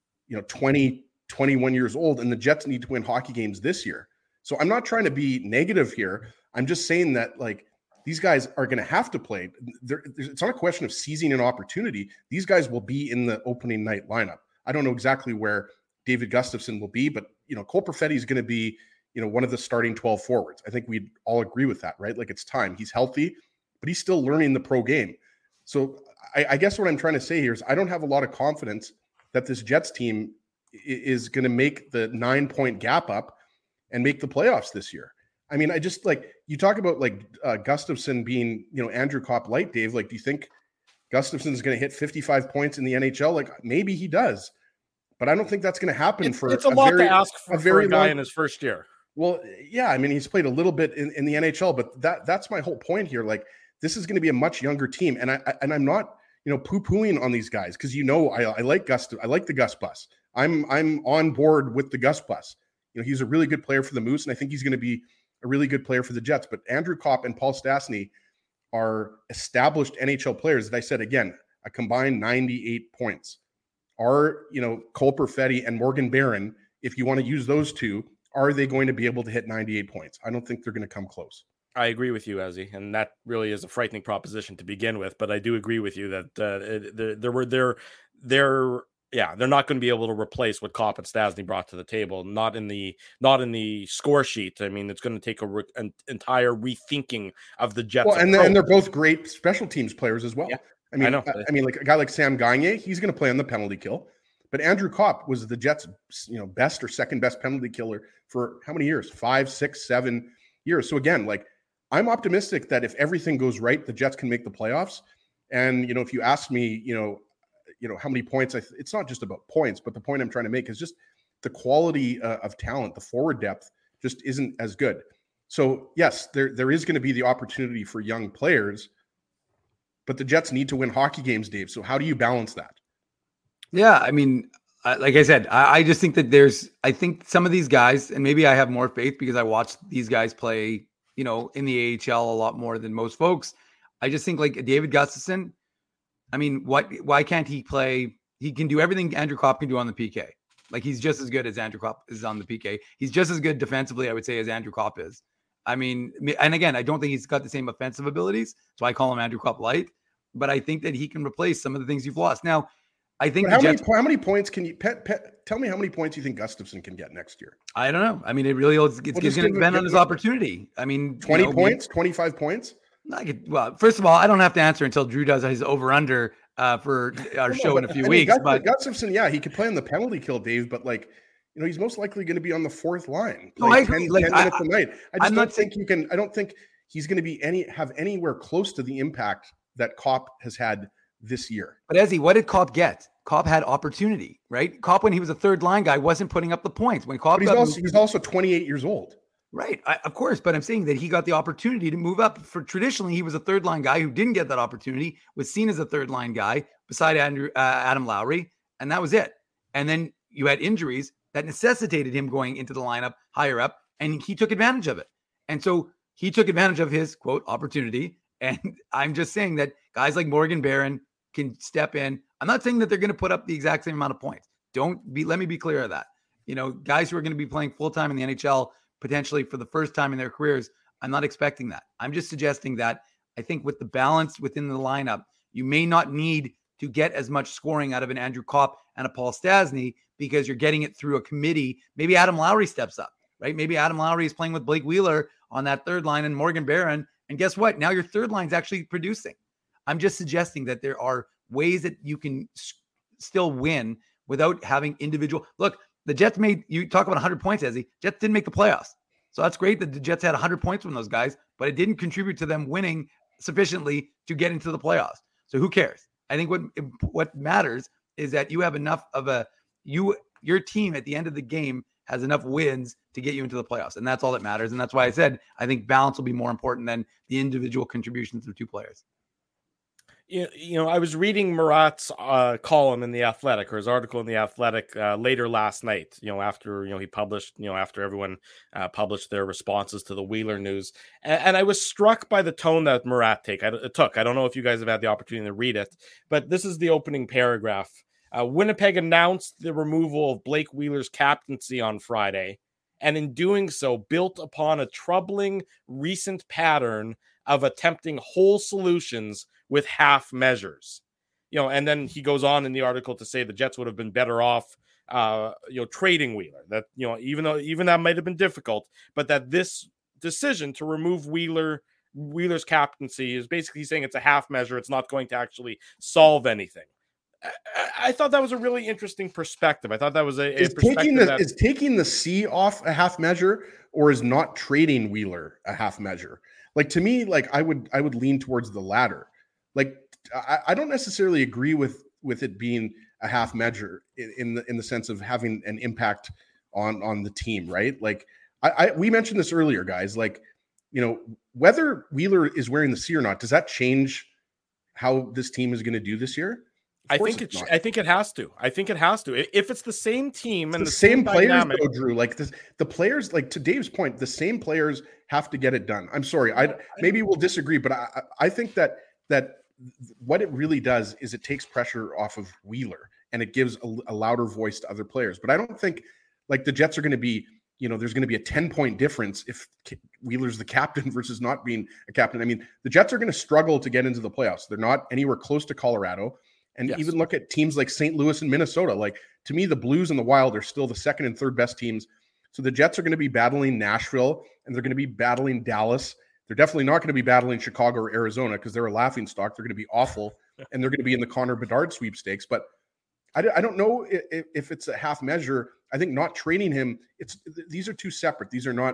20, 21 years old, and the Jets need to win hockey games this year. So I'm not trying to be negative here. I'm just saying that, like, these guys are going to have to play. It's not a question of seizing an opportunity. These guys will be in the opening night lineup. I don't know exactly where David Gustafson will be, but, Cole Perfetti is going to be, one of the starting 12 forwards. I think we'd all agree with that, right? Like, it's time. He's healthy, but he's still learning the pro game. So I guess what I'm trying to say here is I don't have a lot of confidence that this Jets team is going to make the 9-point gap up and make the playoffs this year. I mean, I just, like, you talk about, like, Gustafson being, Andrew Copp light, Dave. Like, do you think Gustafson is going to hit 55 points in the NHL? Like, maybe he does, but I don't think that's going to happen. It's a lot to ask for a guy in his first year. Well, yeah, I mean, he's played a little bit in the NHL, but that's my whole point here. Like, this is going to be a much younger team, and I'm not, poo-pooing on these guys, because I like Gus. I like the Gus Bus. I'm on board with the Gus Bus. He's a really good player for the Moose, and I think he's going to be a really good player for the Jets. But Andrew Copp and Paul Stastny are established NHL players that I said, again, a combined 98 points. Are, Cole Perfetti and Morgan Barron, if you want to use those two, are they going to be able to hit 98 points? I don't think they're going to come close. I agree with you, Ezzy, and that really is a frightening proposition to begin with. But I do agree with you that they're not going to be able to replace what Copp and Stastny brought to the table. Not in the score sheet. I mean, it's going to take an entire rethinking of the Jets. Well, and they're both great special teams players as well. Yeah, I mean, like a guy like Sam Gagner, he's going to play on the penalty kill. But Andrew Copp was the Jets, best or second best penalty killer for how many years? 5, 6, 7 years. So again, like, I'm optimistic that if everything goes right, the Jets can make the playoffs. And, if you ask me, how many points, it's not just about points, but the point I'm trying to make is just the quality of talent, the forward depth just isn't as good. So yes, there is going to be the opportunity for young players, but the Jets need to win hockey games, Dave. So how do you balance that? Yeah, I mean, like I said, I just think that I think some of these guys, and maybe I have more faith because I watched these guys play, in the AHL a lot more than most folks. I just think, like, David Gustafson, I mean, why can't he play? He can do everything Andrew Copp can do on the PK. Like, he's just as good as Andrew Copp is on the PK. He's just as good defensively, I would say, as Andrew Copp is. I mean, and again, I don't think he's got the same offensive abilities, so I call him Andrew Copp light, but I think that he can replace some of the things you've lost. Now, I think how many points can you tell me how many points you think Gustafson can get next year? I don't know. I mean, it's going to depend on his opportunity. I mean, 20 points, 25 points. Well, first of all, I don't have to answer until Drew does his over/under for our show in a few weeks. But Gustafson, yeah, he could play on the penalty kill, Dave. But, like, he's most likely going to be on the fourth line. No, I agree. 10 minutes a night. I don't think you can. I don't think he's going to have anywhere close to the impact that Copp has had this year. But Ezzy, what did Copp get? Copp had opportunity, right? Copp, when he was a third line guy, wasn't putting up the points. When Copp, he's also 28 years old. Right. Of course. But I'm saying that he got the opportunity to move up. For traditionally, he was a third line guy who didn't get that opportunity, was seen as a third line guy beside Adam Lowry. And that was it. And then you had injuries that necessitated him going into the lineup higher up, and he took advantage of it. And so he took advantage of his, quote, opportunity. And I'm just saying that guys like Morgan Barron can step in. I'm not saying that they're going to put up the exact same amount of points. Let me be clear of that. guys who are going to be playing full-time in the NHL potentially for the first time in their careers. I'm not expecting that. I'm just suggesting that I think with the balance within the lineup, you may not need to get as much scoring out of an Andrew Kopp and a Paul Stastny because you're getting it through a committee. Maybe Adam Lowry steps up, right? Maybe Adam Lowry is playing with Blake Wheeler on that third line and Morgan Barron. And guess what? Now your third line's actually producing. I'm just suggesting that there are ways that you can still win without having individual. Look, the Jets you talk about 100 points, Ezzy. Jets didn't make the playoffs. So that's great that the Jets had 100 points from those guys, but it didn't contribute to them winning sufficiently to get into the playoffs. So who cares? I think what matters is that you have enough of your team at the end of the game has enough wins to get you into the playoffs. And that's all that matters. And that's why I said, I think balance will be more important than the individual contributions of two players. I was reading Murat's column in The Athletic, or his article in The Athletic later last night, after, he published, after everyone published their responses to the Wheeler news. And I was struck by the tone that Murat took. I don't know if you guys have had the opportunity to read it, but this is the opening paragraph. Winnipeg announced the removal of Blake Wheeler's captaincy on Friday, and in doing so, built upon a troubling recent pattern of attempting whole solutions with half measures. And then he goes on in the article to say the Jets would have been better off, trading Wheeler. That, even that might have been difficult, but that this decision to remove Wheeler's captaincy is basically saying it's a half measure. It's not going to actually solve anything. I thought that was a really interesting perspective. I thought that was a perspective is taking the C off a half measure, or is not trading Wheeler a half measure? Like, to me, like I would lean towards the latter. Like, I don't necessarily agree with it being a half measure in the sense of having an impact on the team, right? Like, we mentioned this earlier, guys. Like, whether Wheeler is wearing the C or not, does that change how this team is going to do this year? I think it has to. I think it has to. If it's the same team and the same players, dynamic, though, Drew, like this, the players, like to Dave's point, the same players have to get it done. I'm sorry, maybe we'll disagree, but I think that what it really does is it takes pressure off of Wheeler and it gives a louder voice to other players. But I don't think like the Jets are going to be, there's going to be a 10-point difference if Wheeler's the captain versus not being a captain. I mean, the Jets are going to struggle to get into the playoffs. They're not anywhere close to Colorado. And even look at teams like St. Louis and Minnesota. Like, to me, the Blues and the Wild are still the second and third best teams. So the Jets are going to be battling Nashville, and they're going to be battling Dallas. They're definitely not going to be battling Chicago or Arizona because they're a laughingstock. They're going to be awful, and they're going to be in the Connor Bedard sweepstakes. But I don't know if it's a half measure. I think not trading him, these are two separate. These are not,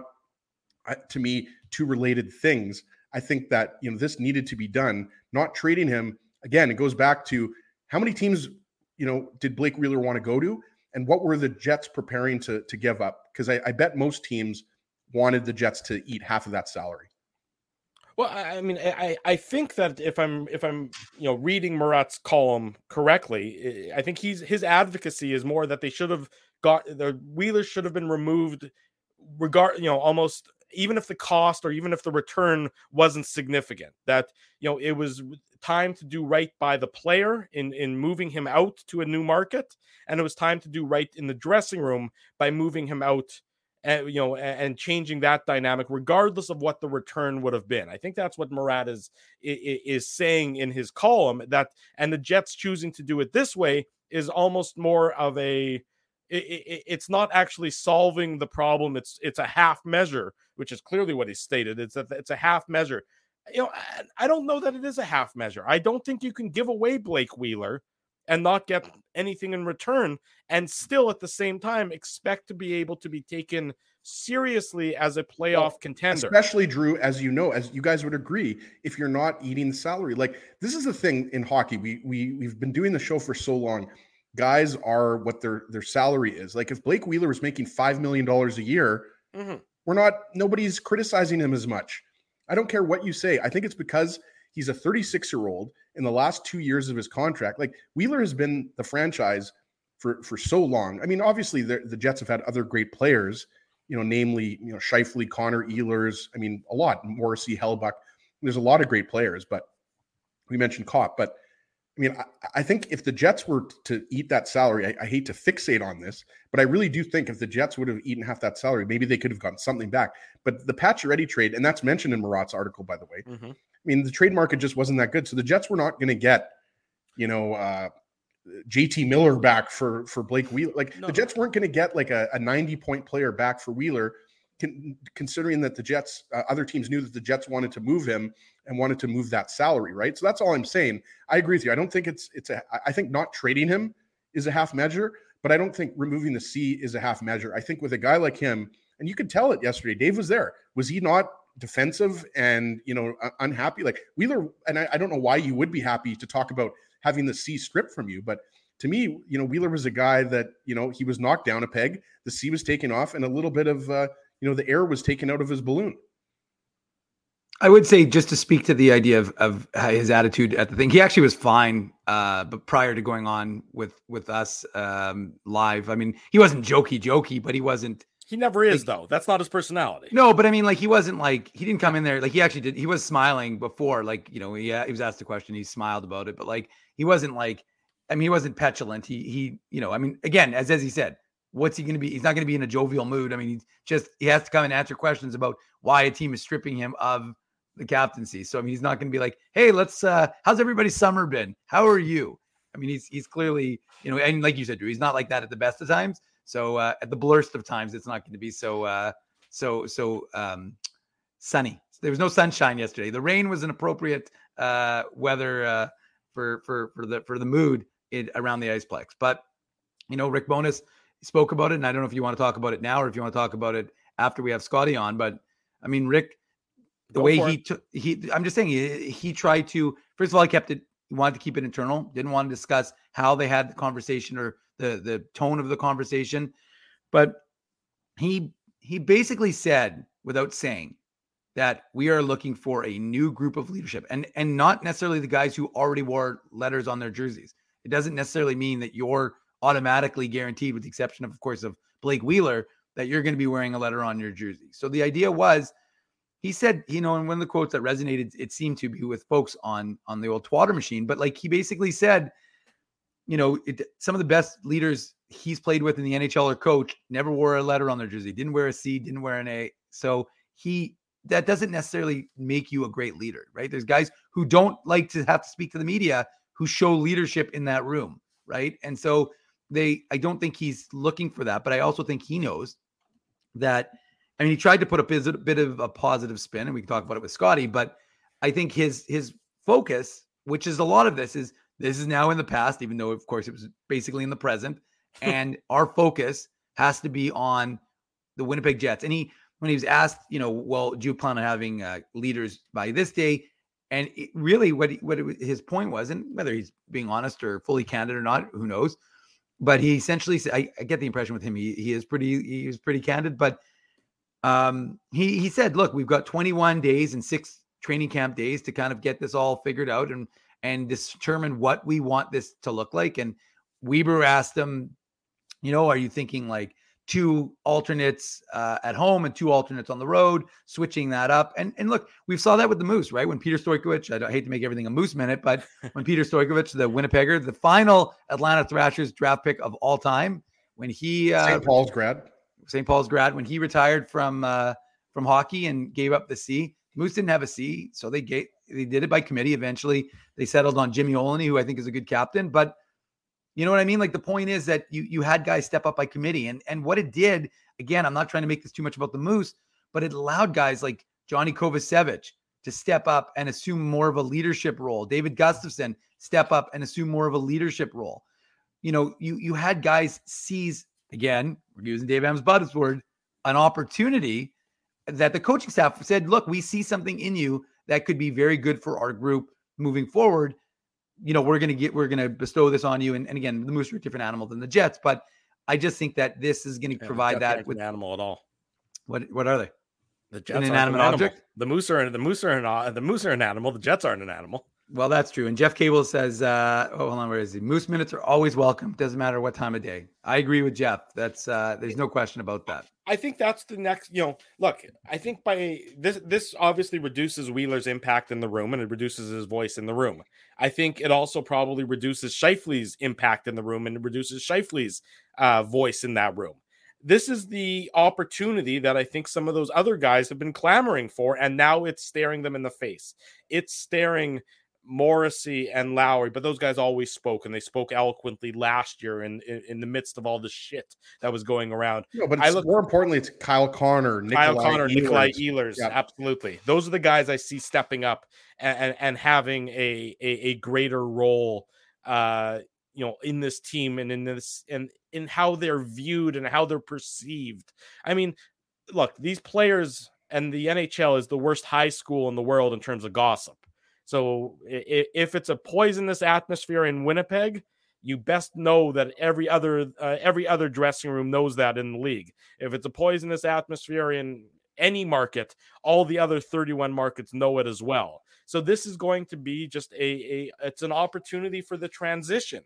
to me, two related things. I think that this needed to be done. Not trading him, again, it goes back to how many teams, did Blake Wheeler want to go to? And what were the Jets preparing to give up? Because I bet most teams wanted the Jets to eat half of that salary. Well, I mean, I think that if I'm reading Murat's column correctly, I think his advocacy is more that they should have the Wheeler should have been removed, almost even if the cost or even if the return wasn't significant. That it was time to do right by the player in moving him out to a new market, and it was time to do right in the dressing room by moving him out, and changing that dynamic regardless of what the return would have been. I think that's what Murat is saying in his column, and the Jets choosing to do it this way is almost more of it's not actually solving the problem. It's a half measure, which is clearly what he stated. It's a half measure. I don't know that it is a half measure. I don't think you can give away Blake Wheeler and not get anything in return and still at the same time expect to be able to be taken seriously as a playoff contender. Especially, Drew, as you guys would agree, if you're not eating the salary. Like, this is the thing in hockey. We've been doing the show for so long. Guys are what their salary is. Like, if Blake Wheeler was making $5 million a year, nobody's criticizing him as much. I don't care what you say. I think it's because he's a 36-year-old in the last 2 years of his contract. Like, Wheeler has been the franchise for so long. I mean, obviously the Jets have had other great players, namely, Scheifele, Connor, Ehlers. I mean, a lot. Morrissey, Hellbuck. There's a lot of great players, but we mentioned Kopp. But I mean, I think if the Jets were to eat that salary, I hate to fixate on this, but I really do think if the Jets would have eaten half that salary, maybe they could have gotten something back. But the Pacioretty trade, and that's mentioned in Murat's article, by the way. Mm-hmm. I mean, the trade market just wasn't that good. So the Jets were not going to get, JT Miller back for Blake Wheeler. The Jets weren't going to get like a 90-point player back for Wheeler, considering that the Jets, other teams knew that the Jets wanted to move him and wanted to move that salary, right? So that's all I'm saying. I agree with you. I don't think I think not trading him is a half measure, but I don't think removing the C is a half measure. I think with a guy like him, and you could tell it yesterday, Dave was there. Was he not defensive and, unhappy? Like Wheeler, and I don't know why you would be happy to talk about having the C stripped from you, but to me, Wheeler was a guy that, he was knocked down a peg, the C was taken off, and a little bit of, the air was taken out of his balloon. I would say, just to speak to the idea of his attitude at the thing, he actually was fine. But prior to going on with us live, I mean, he wasn't jokey, but he wasn't. He never is, though. That's not his personality. No, but I mean, he wasn't he didn't come in there. He actually did. He was smiling before, he was asked a question. He smiled about it, but he wasn't he wasn't petulant. He again, as he said, what's he going to be? He's not going to be in a jovial mood. I mean, he has to come and answer questions about why a team is stripping him of the captaincy. So, I mean, he's not going to be like, hey, let's, how's everybody's summer been? How are you? I mean, he's clearly, and like you said, Drew, he's not like that at the best of times. So at the blurst of times, it's not going to be so sunny. There was no sunshine yesterday. The rain was an appropriate weather for the mood around the Iceplex. But, Rick Bowness spoke about it, and I don't know if you want to talk about it now or if you want to talk about it after we have Scotty on. But I mean, Rick, the way I'm just saying, he tried to, first of all, he wanted to keep it internal, didn't want to discuss how they had the conversation or the tone of the conversation. But he basically said, without saying, that we are looking for a new group of leadership and not necessarily the guys who already wore letters on their jerseys. It doesn't necessarily mean that you're automatically guaranteed, with the exception of course, of Blake Wheeler, that you're going to be wearing a letter on your jersey. So the idea was, he said, and one of the quotes that resonated, it seemed to be with folks on the old Twatter machine, but he basically said, some of the best leaders he's played with in the NHL or coach never wore a letter on their jersey, didn't wear a C, didn't wear an A. So that doesn't necessarily make you a great leader, right? There's guys who don't like to have to speak to the media who show leadership in that room, right? And so I don't think he's looking for that, but I also think he knows that. I mean, he tried to put a bit of a positive spin, and we can talk about it with Scotty, but I think his focus, which is a lot of this is now in the past, even though, of course, it was basically in the present, and our focus has to be on the Winnipeg Jets. And when he was asked, well, do you plan on having leaders by this day? And really what his point was, and whether he's being honest or fully candid or not, who knows, but he essentially said, I get the impression with him, he was pretty candid, but he said, look, we've got 21 days and 6 training camp days to kind of get this all figured out and determine what we want this to look like. And Weber asked him, are you thinking 2 alternates at home and 2 alternates on the road, switching that up? And look, we saw that with the Moose, right? When Peter Stojkovic, I hate to make everything a Moose minute, but when Peter Stojkovic, the Winnipegger, the final Atlanta Thrashers draft pick of all time, when he St. Paul's grad, when he retired from hockey and gave up the C, Moose didn't have a C, so they did it by committee. Eventually, they settled on Jimmy Olney, who I think is a good captain. But you know what I mean? The point is that you had guys step up by committee, and what it did, again, I'm not trying to make this too much about the Moose, but it allowed guys like Johnny Kovacevic to step up and assume more of a leadership role. David Gustafsson step up and assume more of a leadership role. You had guys seize. Again, we're using Dave Am's buzzword, an opportunity that the coaching staff said, look, we see something in you that could be very good for our group moving forward. We're going to bestow this on you. And again, the Moose are a different animal than the Jets, but I just think that this is going to provide that with an animal at all. What are they? The Jets an inanimate object. The Moose are an animal. The Jets aren't an animal. Well, that's true. And Jeff Cable says, hold on, where is he? Moose minutes are always welcome. Doesn't matter what time of day. I agree with Jeff. That's there's no question about that. I think that's the next, look, I think by this obviously reduces Wheeler's impact in the room and it reduces his voice in the room. I think it also probably reduces Scheifele's impact in the room and it reduces Scheifele's voice in that room. This is the opportunity that I think some of those other guys have been clamoring for, and now it's staring them in the face. It's staring Morrissey and Lowry, but those guys always spoke, and they spoke eloquently last year in the midst of all the shit that was going around. No, but more importantly, it's Kyle Connor, Nikolai Ehlers. Yeah. Absolutely. Those are the guys I see stepping up and having a greater role, in this team and in how they're viewed and how they're perceived. I mean, look, these players and the NHL is the worst high school in the world in terms of gossip. So if it's a poisonous atmosphere in Winnipeg, you best know that every other dressing room knows that in the league. If it's a poisonous atmosphere in any market, all the other 31 markets know it as well. So this is going to be just it's an opportunity for the transition.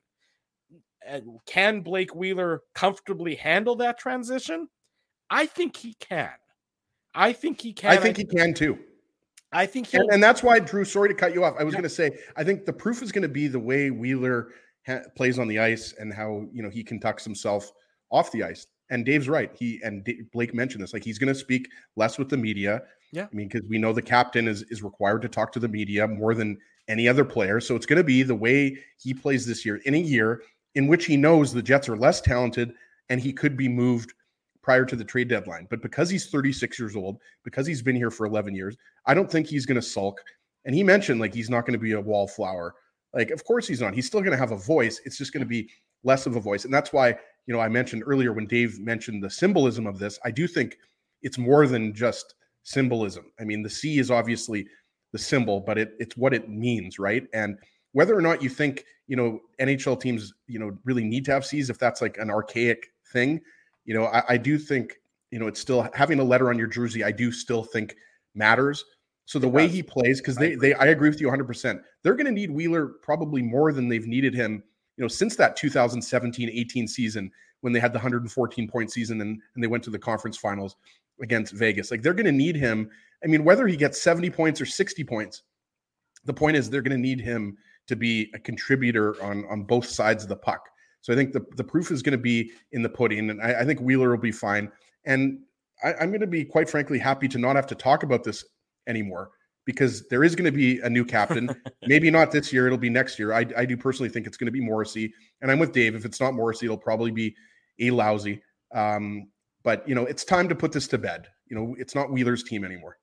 And can Blake Wheeler comfortably handle that transition? I think he can. I think he can too. I think and that's why, Drew, sorry to cut you off. I was going to say, I think the proof is going to be the way Wheeler plays on the ice and how, he conducts himself off the ice. And Dave's right. Blake mentioned this, like he's going to speak less with the media. Yeah. I mean, because we know the captain is required to talk to the media more than any other player. So it's going to be the way he plays this year, in a year in which he knows the Jets are less talented and he could be moved prior to the trade deadline. But because he's 36 years old, because he's been here for 11 years, I don't think he's going to sulk. And he mentioned like he's not going to be a wallflower. Like, of course he's not. He's still going to have a voice. It's just going to be less of a voice. And that's why, I mentioned earlier when Dave mentioned the symbolism of this, I do think it's more than just symbolism. I mean, the C is obviously the symbol, but it's what it means, right? And whether or not you think, NHL teams, really need to have C's, if that's like an archaic thing, I do think, it's still having a letter on your jersey, I do still think matters. So the way he plays, because I agree with you 100%. They're going to need Wheeler probably more than they've needed him, since that 2017-18 season when they had the 114-point season and they went to the conference finals against Vegas. Like, they're going to need him. I mean, whether he gets 70 points or 60 points, the point is they're going to need him to be a contributor on both sides of the puck. So I think the proof is going to be in the pudding, and I think Wheeler will be fine. And I'm going to be, quite frankly, happy to not have to talk about this anymore because there is going to be a new captain. Maybe not this year. It'll be next year. I do personally think it's going to be Morrissey. And I'm with Dave. If it's not Morrissey, it'll probably be a Lousy. But, it's time to put this to bed. It's not Wheeler's team anymore.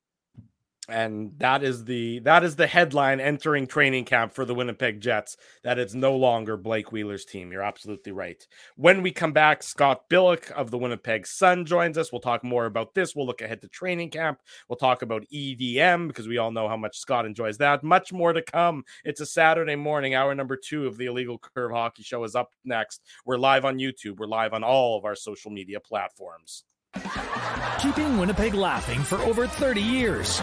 And that is the headline entering training camp for the Winnipeg Jets, that it's no longer Blake Wheeler's team. You're absolutely right. When we come back, Scott Billeck of the Winnipeg Sun joins us. We'll talk more about this. We'll look ahead to training camp. We'll talk about EDM because we all know how much Scott enjoys that. Much more to come. It's a Saturday morning. Hour number 2 of the Illegal Curve Hockey Show is up next. We're live on YouTube. We're live on all of our social media platforms. Keeping Winnipeg laughing for over 30 years.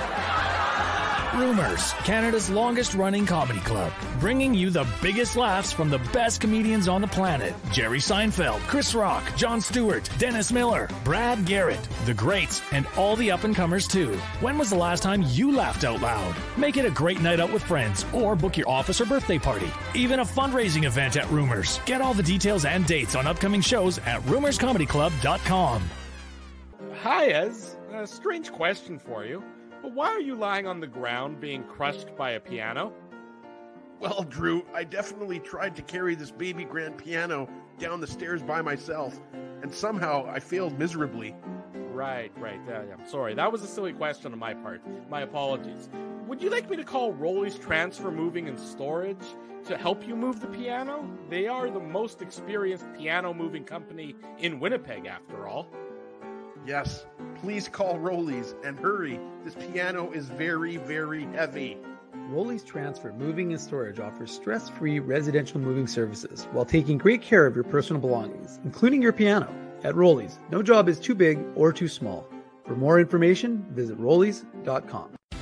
Rumors, Canada's longest-running comedy club, bringing you the biggest laughs from the best comedians on the planet. Jerry Seinfeld, Chris Rock, Jon Stewart, Dennis Miller, Brad Garrett, the greats, and all the up-and-comers too. When was the last time you laughed out loud? Make it a great night out with friends, or book your office or birthday party. Even a fundraising event at Rumors. Get all the details and dates on upcoming shows at rumorscomedyclub.com. Hi, Ez. A strange question for you. But why are you lying on the ground being crushed by a piano? Well, Drew, I definitely tried to carry this baby grand piano down the stairs by myself, and somehow I failed miserably. Right. Yeah, sorry. That was a silly question on my part. My apologies. Would you like me to call Rolly's Transfer Moving and Storage to help you move the piano? They are the most experienced piano moving company in Winnipeg, after all. Yes, please call Rolly's and hurry. This piano is very, very heavy. Rolly's Transfer Moving and Storage offers stress-free residential moving services while taking great care of your personal belongings, including your piano. At Rolly's, no job is too big or too small. For more information, visit Rolly's.com.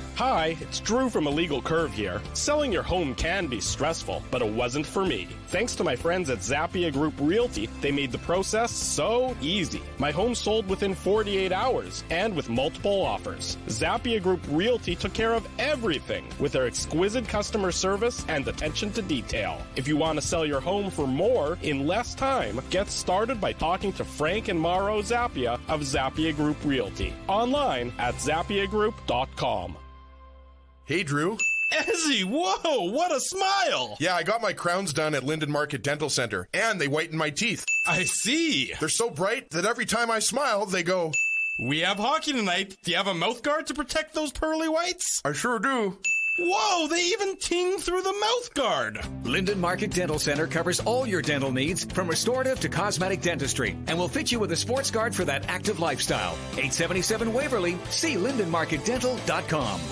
Hi, it's Drew from Illegal Curve here. Selling your home can be stressful, but it wasn't for me. Thanks to my friends at Zappia Group Realty, they made the process so easy. My home sold within 48 hours and with multiple offers. Zappia Group Realty took care of everything with their exquisite customer service and attention to detail. If you want to sell your home for more in less time, get started by talking to Frank and Mauro Zappia of Zappia Group Realty. Online at zappiagroup.com. Hey, Drew. Ezzy, whoa, what a smile! Yeah, I got my crowns done at Linden Market Dental Center, and they whiten my teeth. I see. They're so bright that every time I smile, they go... We have hockey tonight. Do you have a mouth guard to protect those pearly whites? I sure do. Whoa, they even ting through the mouth guard. Linden Market Dental Center covers all your dental needs from restorative to cosmetic dentistry and will fit you with a sports guard for that active lifestyle. 877 Waverly. See lindenmarketdental.com.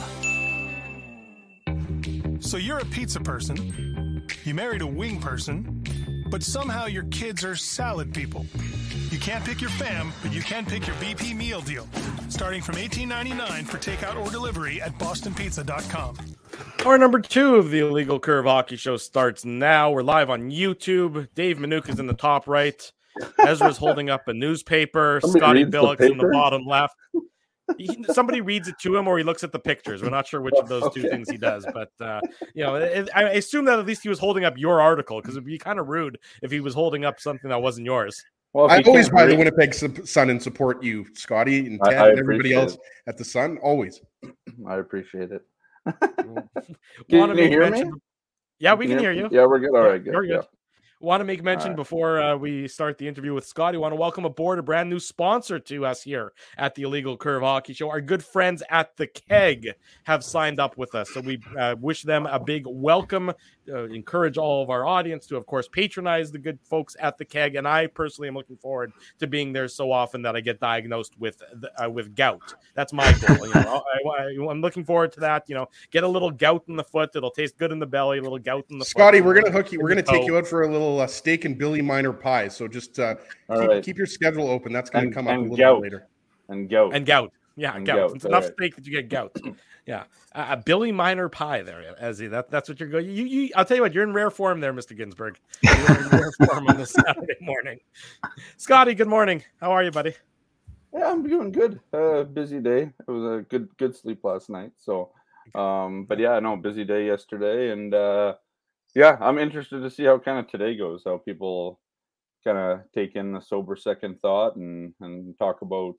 So you're a pizza person, you married a wing person, but somehow your kids are salad people. You can't pick your fam, but you can pick your BP meal deal, starting from $18.99 for takeout or delivery at bostonpizza.com. Hour number 2 of the Illegal Curve Hockey Show starts now. We're live on YouTube. Dave Minuk is in the top right. Ezra's holding up a newspaper. Scotty Billick's in the bottom left. Somebody reads it to him or he looks at the pictures. We're not sure which of those two things he does, but I assume that at least he was holding up your article, because it'd be kind of rude if he was holding up something that wasn't yours. Well, I always buy the Winnipeg Sun and support you, Scotty, and Ted, and everybody else at the Sun. Always. I appreciate it. Can you hear me? Yeah, we can hear you. Yeah, we're good. All right, good. You're good. Want to make mention before we start the interview with Scotty, want to welcome aboard a brand new sponsor to us here at the Illegal Curve Hockey Show. Our good friends at The Keg have signed up with us, so we wish them a big welcome. Encourage all of our audience to, of course, patronize the good folks at The Keg, and I personally am looking forward to being there so often that I get diagnosed with gout. That's my goal. I'm looking forward to that. Get a little gout in the foot. It'll taste good in the belly. A little gout in the foot. Scotty, we're gonna hook you. We're gonna take you out for a little steak and Billy Miner pie. So just keep your schedule open. That's going to come up a little bit later. And gout. Yeah, gout. It's enough steak that you get gout. Yeah, a Billy Miner pie there, Ezzy. That's what you're going. You I'll tell you what, you're in rare form there, Mr. Ginsburg. You're in rare form on this Saturday morning. Scotty, good morning. How are you, buddy? Yeah, I'm doing good. Busy day. It was a good sleep last night. So, but yeah, no, busy day yesterday, and yeah, I'm interested to see how kind of today goes. How people kind of take in the sober second thought and talk about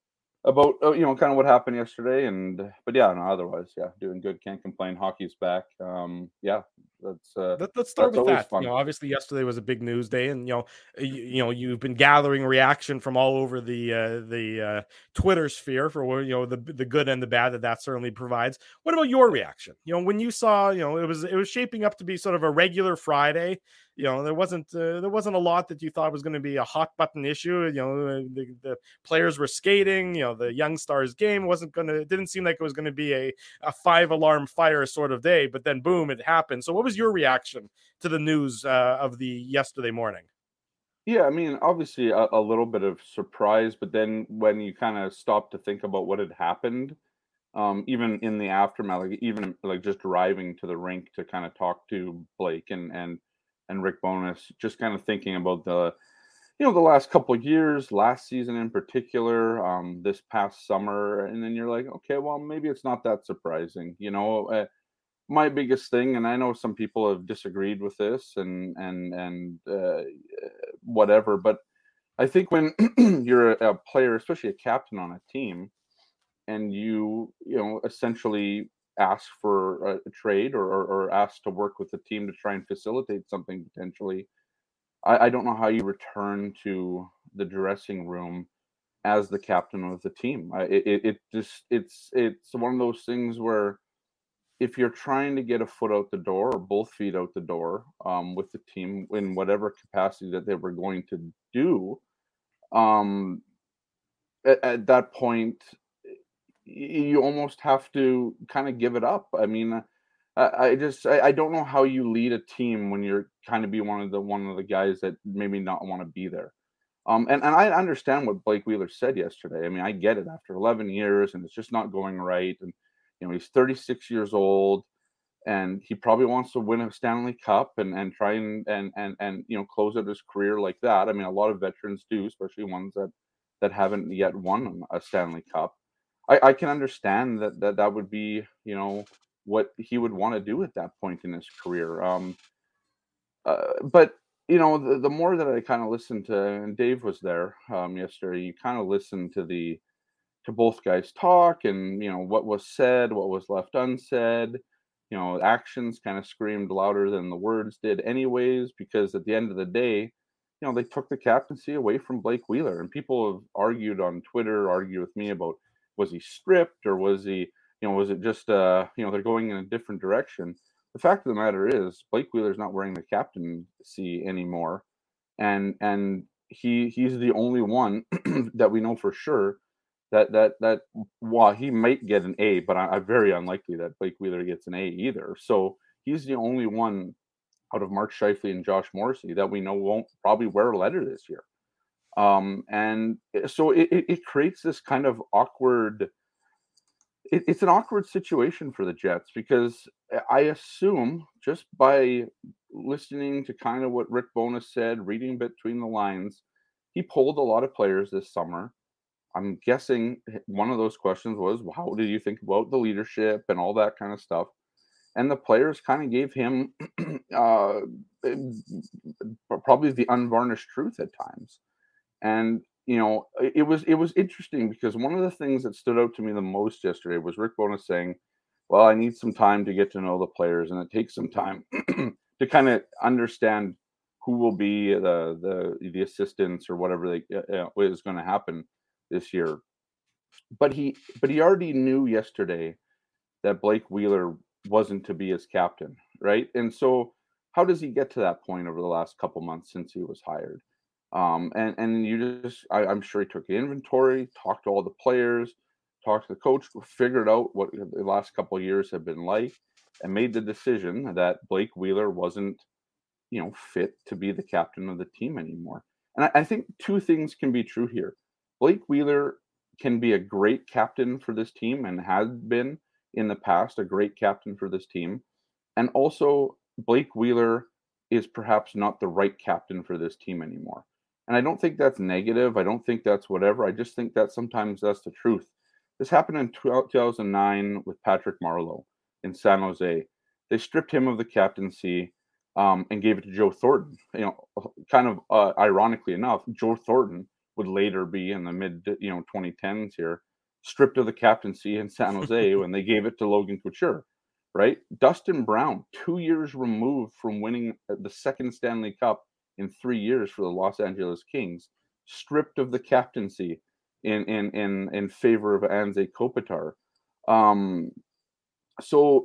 kind of what happened yesterday, but yeah, no, otherwise, yeah, doing good, can't complain. Hockey's back. Yeah, let's start with that. Fun. Obviously yesterday was a big news day, and you've been gathering reaction from all over the Twitter sphere for the good and the bad that certainly provides. What about your reaction? When you saw, it was shaping up to be sort of a regular Friday. There wasn't a lot that you thought was going to be a hot button issue. The players were skating. The Young Stars game didn't seem like it was going to be a 5-alarm fire sort of day. But then boom, it happened. So what was your reaction to the news of the yesterday morning? Yeah, I mean, obviously a little bit of surprise, but then when you kind of stop to think about what had happened, even in the aftermath, even just driving to the rink to kind of talk to Blake and Rick Bowness, just kind of thinking about the last couple of years, last season in particular, this past summer, and then you're like, okay, well, maybe it's not that surprising. My biggest thing, and I know some people have disagreed with this and whatever, but I think when you're a player, especially a captain on a team, and you essentially ask for a trade or ask to work with the team to try and facilitate something potentially, I don't know how you return to the dressing room as the captain of the team. It's one of those things where if you're trying to get a foot out the door or both feet out the door with the team in whatever capacity that they were going to do, at that point, you almost have to kind of give it up. I mean, I don't know how you lead a team when you're kind of be one of the guys that maybe not want to be there. And I understand what Blake Wheeler said yesterday. I mean, I get it after 11 years and it's just not going right. And He's 36 years old, and he probably wants to win a Stanley Cup and try and close out his career like that. I mean, a lot of veterans do, especially ones that haven't yet won a Stanley Cup. I can understand that would be, what he would want to do at that point in his career. But the more that I kind of listened to, and Dave was there yesterday, you kind of listen to both guys talk, and what was said, what was left unsaid. Actions kind of screamed louder than the words did anyways, because at the end of the day, they took the captaincy away from Blake Wheeler, and people have argued on Twitter, argued with me about, was he stripped, or was he, was it just, they're going in a different direction. The fact of the matter is, Blake Wheeler's not wearing the captaincy anymore, and he's the only one that we know for sure that while he might get an A, but I'm very unlikely that Blake Wheeler gets an A either. So he's the only one out of Mark Scheifele and Josh Morrissey that we know won't probably wear a letter this year. And so it creates this kind of awkward. It's an awkward situation for the Jets, because I assume, just by listening to kind of what Rick Bowness said, reading between the lines, he pulled a lot of players this summer. I'm guessing one of those questions was, well, how do you think about the leadership and all that kind of stuff? And the players kind of gave him probably the unvarnished truth at times. And it was interesting, because one of the things that stood out to me the most yesterday was Rick Bowness saying, well, I need some time to get to know the players, and it takes some time to kind of understand who will be the assistants or whatever is going to happen this year. But he already knew yesterday that Blake Wheeler wasn't to be his captain, right? And so how does he get to that point over the last couple months since he was hired? And you just, I'm sure he took the inventory, talked to all the players, talked to the coach, figured out what the last couple of years have been like, and made the decision that Blake Wheeler wasn't, fit to be the captain of the team anymore. And I think two things can be true here. Blake Wheeler can be a great captain for this team, and has been in the past a great captain for this team. And also, Blake Wheeler is perhaps not the right captain for this team anymore. And I don't think that's negative. I don't think that's whatever. I just think that sometimes that's the truth. This happened in 2009 with Patrick Marleau in San Jose. They stripped him of the captaincy and gave it to Joe Thornton. Kind of ironically enough, Joe Thornton would later be in the mid 2010s here, stripped of the captaincy in San Jose when they gave it to Logan Couture, right? Dustin Brown, 2 years removed from winning the second Stanley Cup in 3 years for the Los Angeles Kings, stripped of the captaincy in favor of Anze Kopitar. So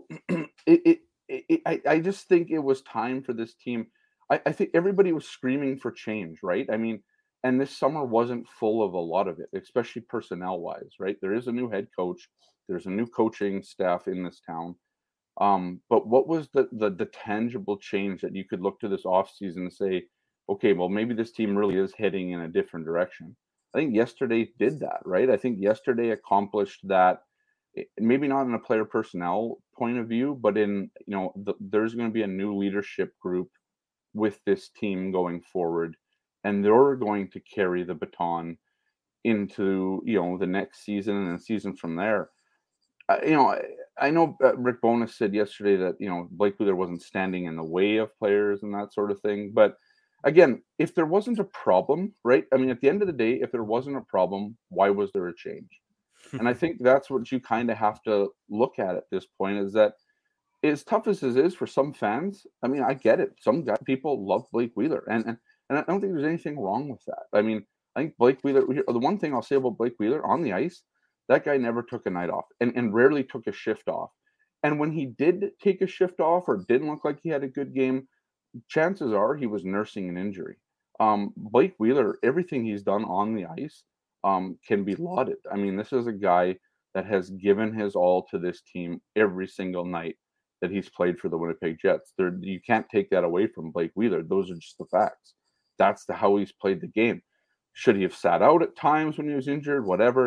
I just think it was time for this team. I think everybody was screaming for change, right? I mean, and this summer wasn't full of a lot of it, especially personnel-wise, right? There is a new head coach. There's a new coaching staff in this town. But what was the tangible change that you could look to this offseason and say, okay, well, maybe this team really is heading in a different direction? I think yesterday did that, right? I think yesterday accomplished that, maybe not in a player personnel point of view, but in, there's going to be a new leadership group with this team going forward. And they're going to carry the baton into, the next season and the season from there. I know Rick Bowness said yesterday that, Blake Wheeler wasn't standing in the way of players and that sort of thing. But again, if there wasn't a problem, right? I mean, at the end of the day, if there wasn't a problem, why was there a change? And I think that's what you kind of have to look at this point, is that as tough as it is for some fans, I mean, I get it. Some people love Blake Wheeler. And I don't think there's anything wrong with that. I mean, I think Blake Wheeler, the one thing I'll say about Blake Wheeler on the ice, that guy never took a night off and rarely took a shift off. And when he did take a shift off or didn't look like he had a good game, chances are he was nursing an injury. Blake Wheeler, everything he's done on the ice can be lauded. I mean, this is a guy that has given his all to this team every single night that he's played for the Winnipeg Jets. You can't take that away from Blake Wheeler. Those are just the facts. That's how he's played the game. Should he have sat out at times when he was injured? Whatever.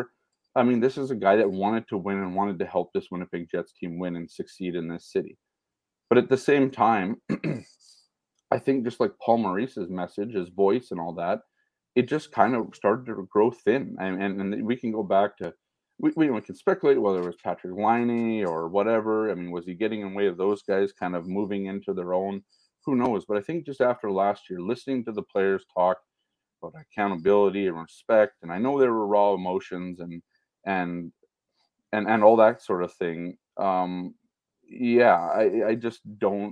I mean, this is a guy that wanted to win and wanted to help this Winnipeg Jets team win and succeed in this city. But at the same time, I think just like Paul Maurice's message, his voice and all that, it just kind of started to grow thin. And we can go back to, we can speculate whether it was Patrick Laine or whatever. I mean, was he getting in the way of those guys kind of moving into their own? Who knows? But I think just after last year, listening to the players talk about accountability and respect, and I know there were raw emotions and all that sort of thing. I just don't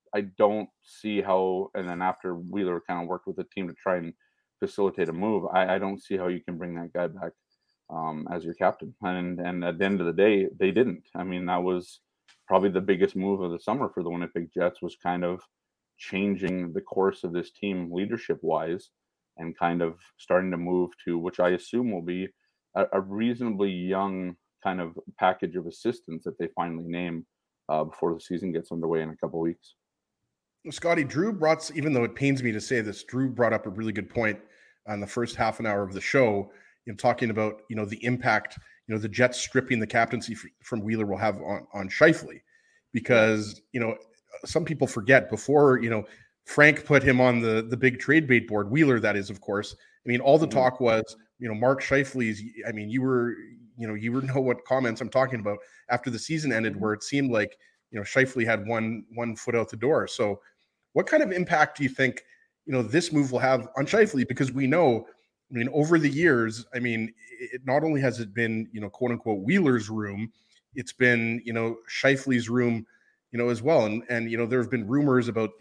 see how. And then after Wheeler kind of worked with the team to try and facilitate a move, I don't see how you can bring that guy back as your captain. And at the end of the day, they didn't. I mean, that was probably the biggest move of the summer for the Winnipeg Jets, was kind of changing the course of this team leadership wise and kind of starting to move to, which I assume will be a reasonably young kind of package of assistants that they finally name before the season gets underway in a couple of weeks. Scotty, Drew brought, even though it pains me to say this, Drew brought up a really good point on the first half an hour of the show, talking about, the impact, the Jets stripping the captaincy from Wheeler will have on Scheifele, because, some people forget before, Frank put him on the big trade bait board, Wheeler, that is, of course. I mean, all the talk was, Mark Scheifele's, I mean, you know what comments I'm talking about after the season ended, where it seemed like, Scheifele had one foot out the door. So what kind of impact do you think, this move will have on Scheifele? Because we know, I mean, over the years, I mean, it not only has it been, quote unquote, Wheeler's room, it's been, Scheifele's room, as well. And there have been rumors about,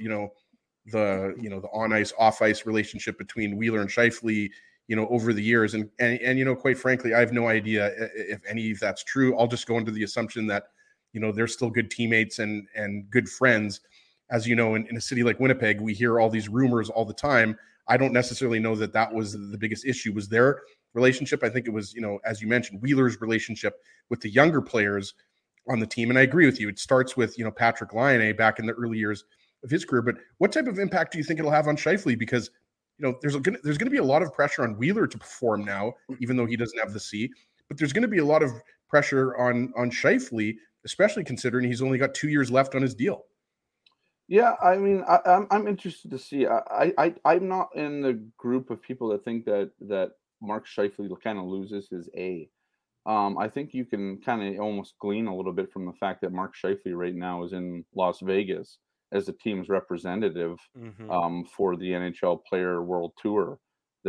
the on ice, off ice relationship between Wheeler and Scheifele, over the years. And quite frankly, I have no idea if any of that's true. I'll just go into the assumption that, they're still good teammates and good friends. As you know, in a city like Winnipeg, we hear all these rumors all the time. I don't necessarily know that was the biggest issue, was their relationship. I think it was, as you mentioned, Wheeler's relationship with the younger players on the team. And I agree with you. It starts with, Patrick Laine back in the early years of his career. But what type of impact do you think it'll have on Scheifele? Because, there's going to be a lot of pressure on Wheeler to perform now, even though he doesn't have the C. But there's going to be a lot of pressure on Scheifele, especially considering he's only got 2 years left on his deal. Yeah, I mean, I'm interested to see. I'm not in the group of people that think that Mark Scheifele kind of loses his A. I think you can kind of almost glean a little bit from the fact that Mark Scheifele right now is in Las Vegas as the team's representative for the NHL Player World Tour.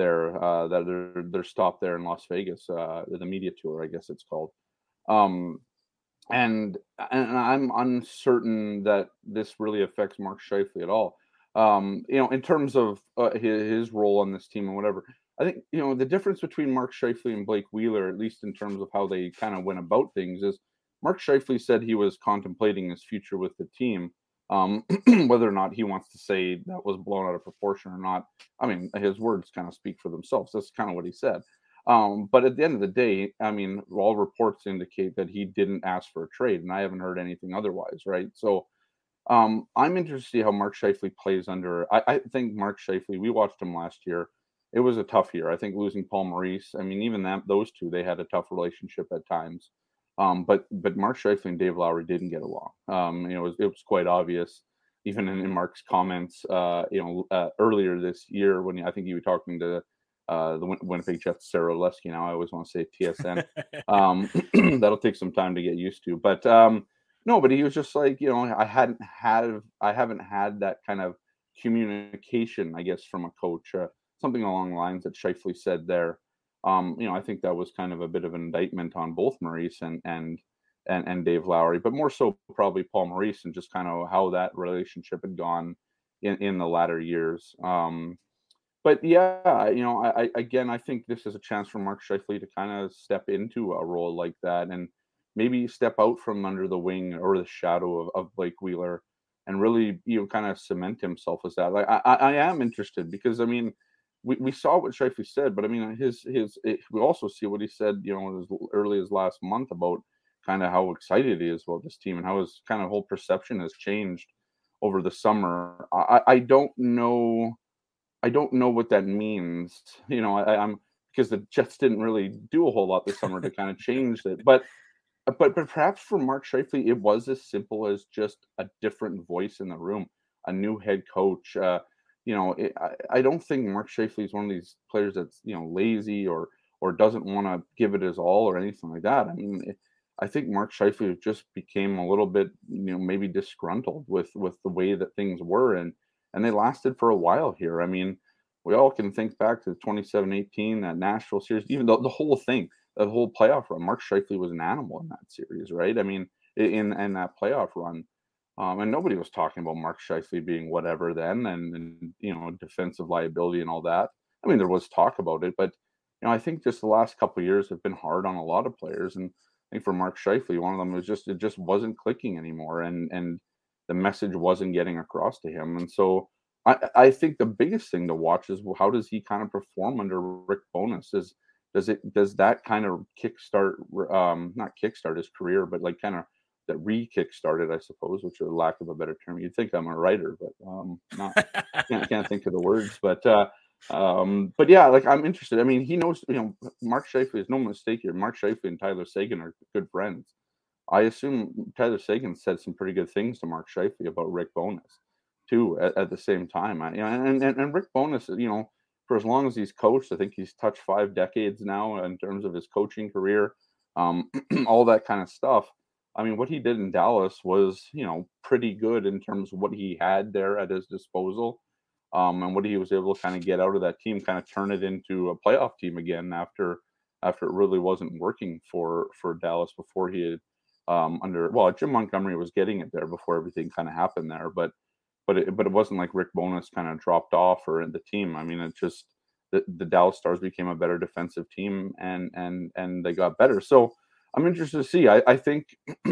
They're stopped there in Las Vegas, the media tour, I guess it's called. And I'm uncertain that this really affects Mark Scheifele at all. In terms of his role on this team and whatever, I think, the difference between Mark Scheifele and Blake Wheeler, at least in terms of how they kind of went about things, is Mark Scheifele said he was contemplating his future with the team. Whether or not he wants to say that was blown out of proportion or not, I mean, his words kind of speak for themselves. That's kind of what he said. But at the end of the day, I mean, all reports indicate that he didn't ask for a trade, and I haven't heard anything otherwise, right? So I'm interested to see how Mark Scheifele plays under. I think Mark Scheifele, we watched him last year. It was a tough year. I think losing Paul Maurice, I mean, even those two, they had a tough relationship at times. But Mark Scheifele and Dave Lowry didn't get along. It was quite obvious, even in Mark's comments, earlier this year when I think you were talking to the Winnipeg Jets, Sarah Oleski. Now I always want to say TSN. That'll take some time to get used to. But no, but he was just like, I haven't had that kind of communication, I guess, from a coach. Something along the lines that Scheifele said there. I think that was kind of a bit of an indictment on both Maurice and Dave Lowry, but more so probably Paul Maurice and just kind of how that relationship had gone in the latter years. But yeah, I think this is a chance for Mark Scheifele to kind of step into a role like that and maybe step out from under the wing or the shadow of Blake Wheeler and really, kind of cement himself as that. Like I am interested because, I mean, we saw what Scheifele said, but I mean, we also see what he said, as early as last month about kind of how excited he is about this team and how his kind of whole perception has changed over the summer. I don't know what that means, I'm because the Jets didn't really do a whole lot this summer to kind of change it. But perhaps for Mark Scheifele, it was as simple as just a different voice in the room, a new head coach. I don't think Mark Scheifele is one of these players that's, lazy or doesn't want to give it his all or anything like that. I mean, I think Mark Scheifele just became a little bit, maybe disgruntled with the way that things were. And they lasted for a while here. I mean, we all can think back to the 27-18, that Nashville series, even the whole thing, the whole playoff run. Mark Scheifele was an animal in that series, right? I mean, in that playoff run. And nobody was talking about Mark Scheifele being whatever then and defensive liability and all that. I mean, there was talk about it, but, I think just the last couple of years have been hard on a lot of players. And I think for Mark Scheifele, one of them was it just wasn't clicking anymore. And the message wasn't getting across to him. And so I think the biggest thing to watch is how does he kind of perform under Rick Bowness? Does that kind of kickstart, not kickstart his career, but like kind of that re-kickstarted, I suppose, which is a lack of a better term. You'd think I'm a writer, but can't think of the words. But yeah, like I'm interested. I mean, he knows, Mark Scheifele is no mistake here. Mark Scheifele and Tyler Seguin are good friends. I assume Tyler Seguin said some pretty good things to Mark Scheifele about Rick Bowness too at the same time. And Rick Bowness, for as long as he's coached, I think he's touched 5 decades now in terms of his coaching career, all that kind of stuff. I mean, what he did in Dallas was, pretty good in terms of what he had there at his disposal, and what he was able to kind of get out of that team, kind of turn it into a playoff team again after it really wasn't working for Dallas before he had Jim Montgomery was getting it there before everything kind of happened there, but it wasn't like Rick Bowness kind of dropped off or in the team. I mean, it just the Dallas Stars became a better defensive team and they got better. So I'm interested to see. I think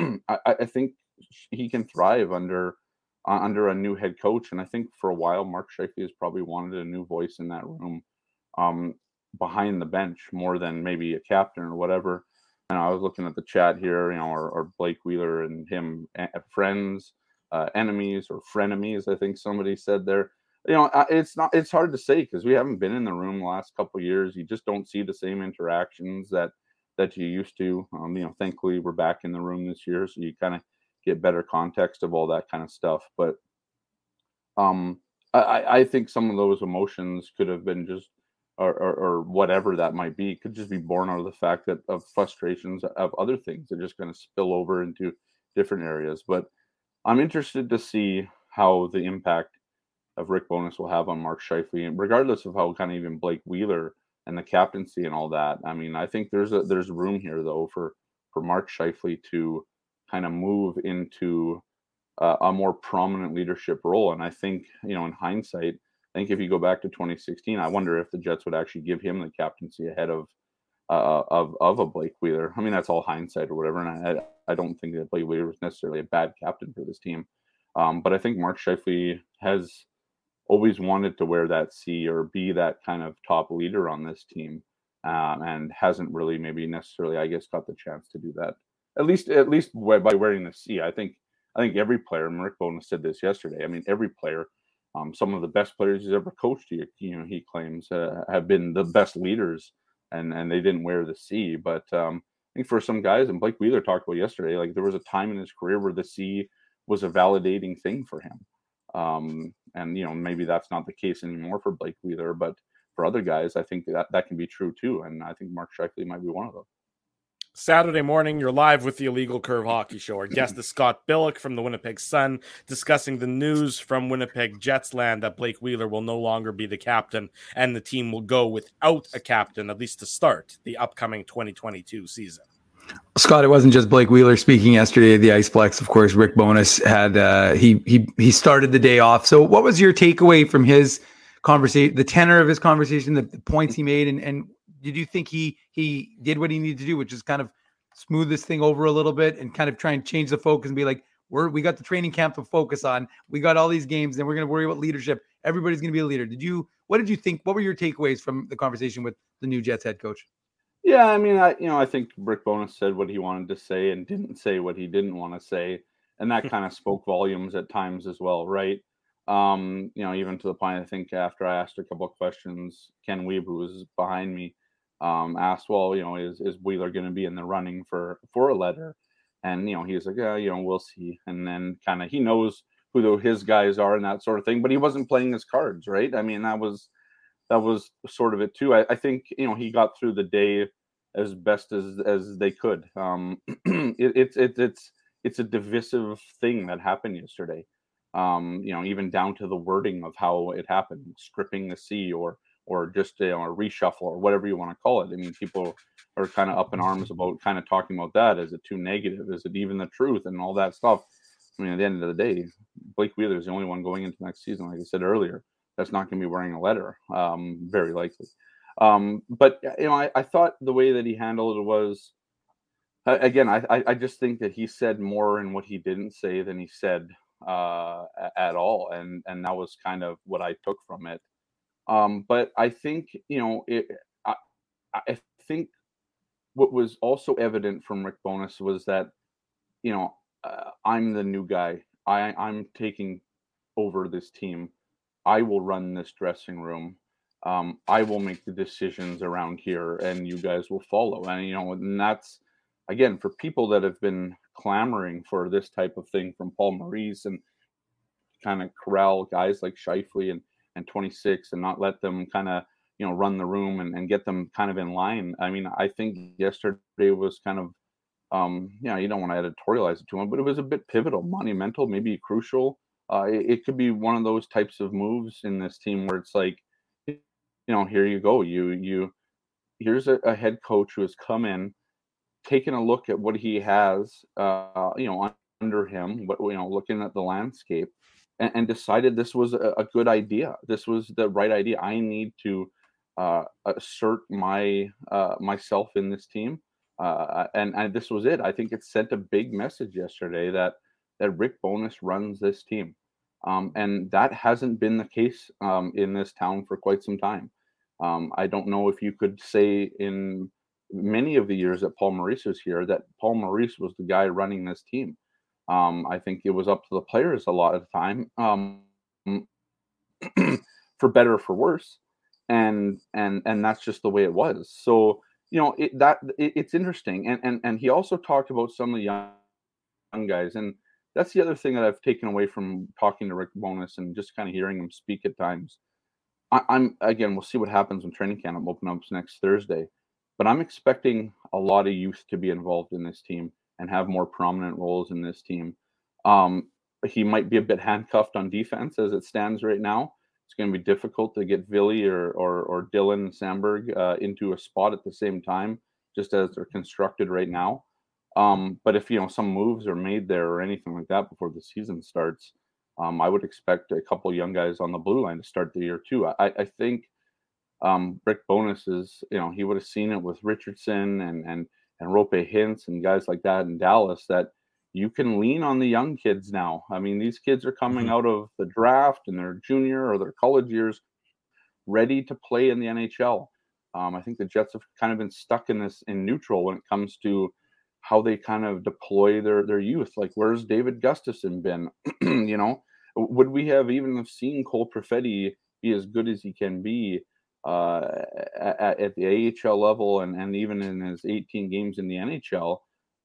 I think he can thrive under a new head coach, and I think for a while Mark Scheifele has probably wanted a new voice in that room, behind the bench more than maybe a captain or whatever. And I was looking at the chat here, or Blake Wheeler and him friends, enemies or frenemies. I think somebody said there. It's hard to say because we haven't been in the room the last couple of years. You just don't see the same interactions that you used to. Thankfully we're back in the room this year, so you kind of get better context of all that kind of stuff. But I think some of those emotions could have been just or whatever that might be, could just be born out of the fact that of frustrations of other things that just going to spill over into different areas. But I'm interested to see how the impact of Rick Bowness will have on Mark Scheifele, and regardless of how kind of even Blake Wheeler and the captaincy and all that. I mean, I think there's room here though for Mark Scheifele to kind of move into a more prominent leadership role. And I think, in hindsight, I think if you go back to 2016, I wonder if the Jets would actually give him the captaincy ahead of a Blake Wheeler. I mean, that's all hindsight or whatever. And I don't think that Blake Wheeler was necessarily a bad captain for this team. But I think Mark Scheifele has always wanted to wear that C or be that kind of top leader on this team, and hasn't really maybe necessarily, I guess, got the chance to do that. At least by wearing the C. I think every player, and Rick Bowness said this yesterday, I mean, every player, some of the best players he's ever coached, he claims, have been the best leaders, and they didn't wear the C. But I think for some guys, and Blake Wheeler talked about yesterday, like there was a time in his career where the C was a validating thing for him. And maybe that's not the case anymore for Blake Wheeler, but for other guys, I think that can be true too. And I think Mark Scheifele might be one of them. Saturday morning, you're live with the Illegal Curve Hockey Show. Our guest is Scott Billeck from the Winnipeg Sun, discussing the news from Winnipeg Jets land that Blake Wheeler will no longer be the captain, and the team will go without a captain, at least to start the upcoming 2022 season. Scott, it wasn't just Blake Wheeler speaking yesterday at the Iceplex. Of course, Rick Bowness had he started the day off. So what was your takeaway from his conversation, the tenor of his conversation, the points he made, and did you think he did what he needed to do, which is kind of smooth this thing over a little bit and kind of try and change the focus and be like, we got the training camp to focus on. We got all these games, and we're going to worry about leadership. Everybody's going to be a leader. What did you think? What were your takeaways from the conversation with the new Jets head coach? Yeah, I mean, I think Rick Bowness said what he wanted to say and didn't say what he didn't want to say, and that kind of spoke volumes at times as well, right? Even to the point, I think after I asked a couple of questions, Ken Wiebe, who was behind me, asked, well, is Wheeler going to be in the running for a letter? And, he's like, yeah, we'll see. And then kind of he knows who his guys are and that sort of thing, but he wasn't playing his cards, right? I mean, that was sort of it too. I think, he got through the day as best as they could. It's a divisive thing that happened yesterday. Even down to the wording of how it happened, stripping the C or just a reshuffle or whatever you want to call it. I mean, people are kind of up in arms about kind of talking about that. Is it too negative? Is it even the truth and all that stuff? I mean, at the end of the day, Blake Wheeler is the only one going into next season, like I said earlier, that's not going to be wearing a letter, very likely. But I thought the way that he handled it was, again, I just think that he said more in what he didn't say than he said at all, and that was kind of what I took from it. But I think I think what was also evident from Rick Bowness was that I'm the new guy. I'm taking over this team. I will run this dressing room. I will make the decisions around here, and you guys will follow. And and that's, again, for people that have been clamoring for this type of thing from Paul Maurice and kind of corral guys like Scheifele and 26 and not let them kind of run the room and get them kind of in line. I mean, I think yesterday was kind of you don't want to editorialize it too much, but it was a bit pivotal, monumental, maybe crucial. It could be one of those types of moves in this team where it's like, here you go. Here's a head coach who has come in, taken a look at what he has, under him, looking at the landscape, and decided this was a good idea. This was the right idea. I need to assert myself in this team. And this was it. I think it sent a big message yesterday that Rick Bowness runs this team. And that hasn't been the case in this town for quite some time. I don't know if you could say in many of the years that Paul Maurice was here that Paul Maurice was the guy running this team. I think it was up to the players a lot of the time, for better or for worse. And that's just the way it was. So, it's interesting. And he also talked about some of the young guys. And that's the other thing that I've taken away from talking to Rick Bowness and just kind of hearing him speak at times. Again, we'll see what happens when training camp opens up next Thursday, but I'm expecting a lot of youth to be involved in this team and have more prominent roles in this team. He might be a bit handcuffed on defense as it stands right now. It's going to be difficult to get Villy or Dylan Sandberg into a spot at the same time, just as they're constructed right now. But if some moves are made there or anything like that before the season starts, I would expect a couple young guys on the blue line to start the year too. I think Rick Bowness is, he would have seen it with Richardson and Rope Hintz and guys like that in Dallas, that you can lean on the young kids now. I mean, these kids are coming out of the draft in their junior or their college years, ready to play in the NHL. I think the Jets have kind of been stuck in neutral when it comes to how they kind of deploy their youth. Like, where's David Gustafson been? Would we have even seen Cole Perfetti be as good as he can be at the AHL level and even in his 18 games in the NHL,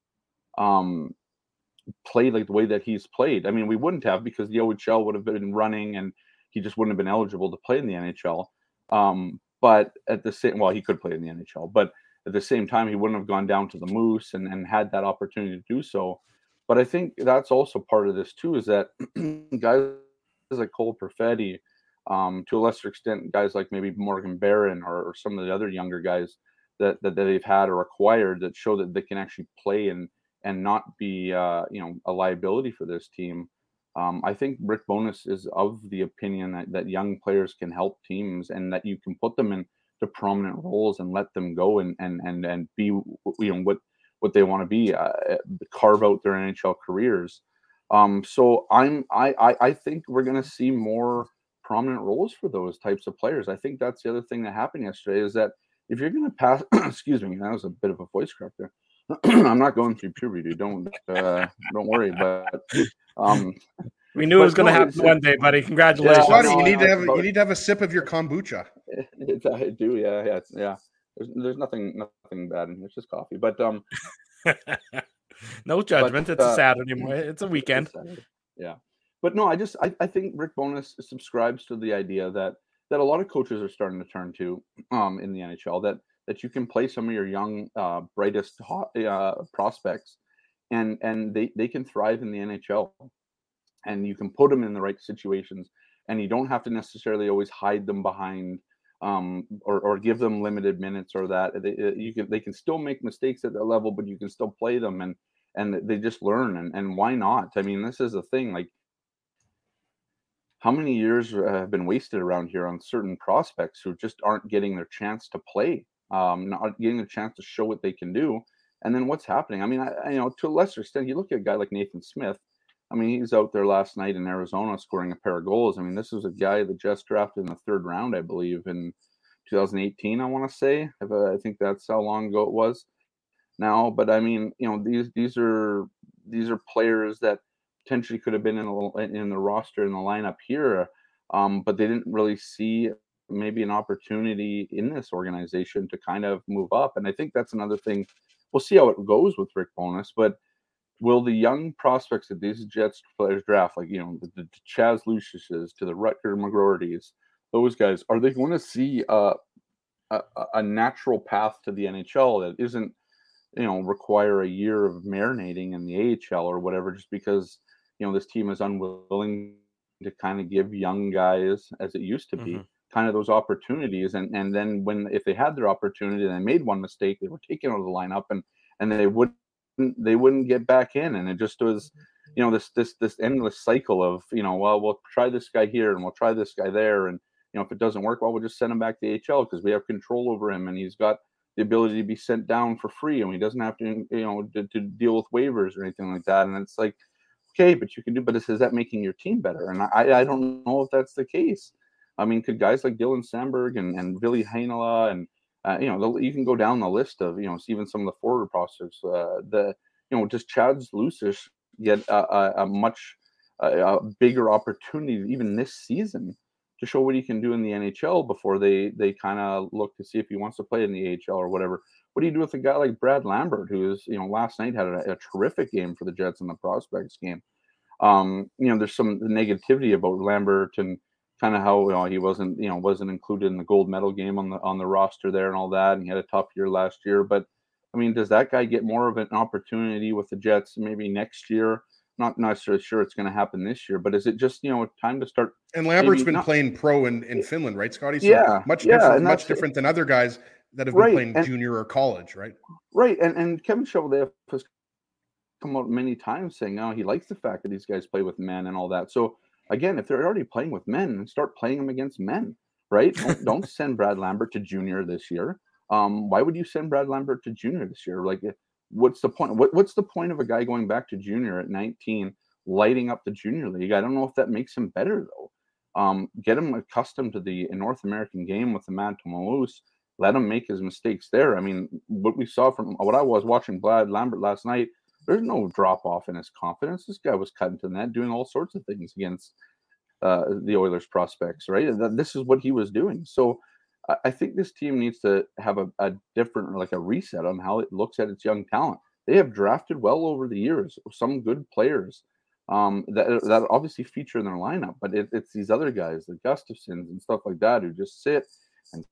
play like the way that he's played? I mean, we wouldn't have, because the OHL would have been running and he just wouldn't have been eligible to play in the NHL. But at the same, he could play in the NHL, but at the same time, he wouldn't have gone down to the Moose and had that opportunity to do so. But I think that's also part of this too, is that guys like Cole Perfetti, to a lesser extent, guys like maybe Morgan Barron or some of the other younger guys that they've had or acquired that show that they can actually play and not be a liability for this team. I think Rick Bowness is of the opinion that young players can help teams and that you can put them in to prominent roles and let them go and be what they want to be, carve out their NHL careers. So I think we're going to see more prominent roles for those types of players. I think that's the other thing that happened yesterday, is that if you're going to pass, excuse me, that was a bit of a voice crack there. I'm not going through puberty. Don't worry. But we knew it was going to happen one day, buddy. Congratulations. Yeah, you need to have a sip of your kombucha. I do. Yeah. There's nothing bad in here. It's just coffee. But no judgment. It's a Saturday morning. It's a weekend. Yeah. But no, I think Rick Bowness subscribes to the idea that a lot of coaches are starting to turn to in the NHL, that you can play some of your young, brightest prospects, and they can thrive in the NHL, and you can put them in the right situations, and you don't have to necessarily always hide them behind or give them limited minutes or that. They can still make mistakes at that level, but you can still play them, and they just learn. And why not? I mean, this is the thing. Like, how many years have been wasted around here on certain prospects who just aren't getting their chance to play, not getting the chance to show what they can do? And then what's happening? I mean, to a lesser extent, you look at a guy like Nathan Smith. I mean, he's out there last night in Arizona scoring a pair of goals. I mean, this is a guy that just drafted in the 3rd round, I believe, in 2018, I want to say. I think that's how long ago it was now. But I mean, these are players that potentially could have been in the roster in the lineup here, but they didn't really see maybe an opportunity in this organization to kind of move up. And I think that's another thing. We'll see how it goes with Rick Bowness, but will the young prospects that these Jets players draft, like the Chaz Luciuses to the Rutger McGroartys, those guys, are they going to see a natural path to the NHL that isn't require a year of marinating in the AHL or whatever, just because this team is unwilling to kind of give young guys, as it used to be, kind of those opportunities, and then if they had their opportunity and they made one mistake, they were taken out of the lineup, and they wouldn't get back in, and it just was this endless cycle of well, we'll try this guy here and we'll try this guy there, and if it doesn't work, well, we'll just send him back to AHL because we have control over him, and he's got the ability to be sent down for free, and he doesn't have to to deal with waivers or anything like that. And it's like, okay, but you can do, but is that making your team better? And I don't know if that's the case. I mean, could guys like Dylan Samberg and Ville Heinola and you can go down the list of even some of the forward prospects, just Chaz Lucius get a much bigger opportunity even this season to show what he can do in the NHL before they kind of look to see if he wants to play in the AHL or whatever. What do you do with a guy like Brad Lambert, who is, last night had a terrific game for the Jets in the prospects game? There's some negativity about Lambert and kind of how he wasn't included in the gold medal game on the roster there and all that, and he had a tough year last year. But I mean, does that guy get more of an opportunity with the Jets maybe next year? Not necessarily sure it's going to happen this year, but is it just time to start? And Lambert's been playing pro in Finland, right, Scotty? So much different than other guys that have been playing junior or college, right? Right, and Kevin Cheveldayoff has come out many times saying, he likes the fact that these guys play with men and all that. So again, if they're already playing with men, start playing them against men, right? Don't send Brad Lambert to junior this year. Why would you send Brad Lambert to junior this year? Like, what's the point? What's the point of a guy going back to junior at 19, lighting up the junior league? I don't know if that makes him better though. Get him accustomed to the North American game with the Manitoba Moose. Let him make his mistakes there. I mean, what we saw from what I was watching Brad Lambert last night, there's no drop off in his confidence. This guy was cutting to the net, doing all sorts of things against the Oilers prospects, right? This is what he was doing. So I think this team needs to have a different, like a reset on how it looks at its young talent. They have drafted well over the years, some good players that obviously feature in their lineup, but it's these other guys, the Gustafsons and stuff like that, who just sit in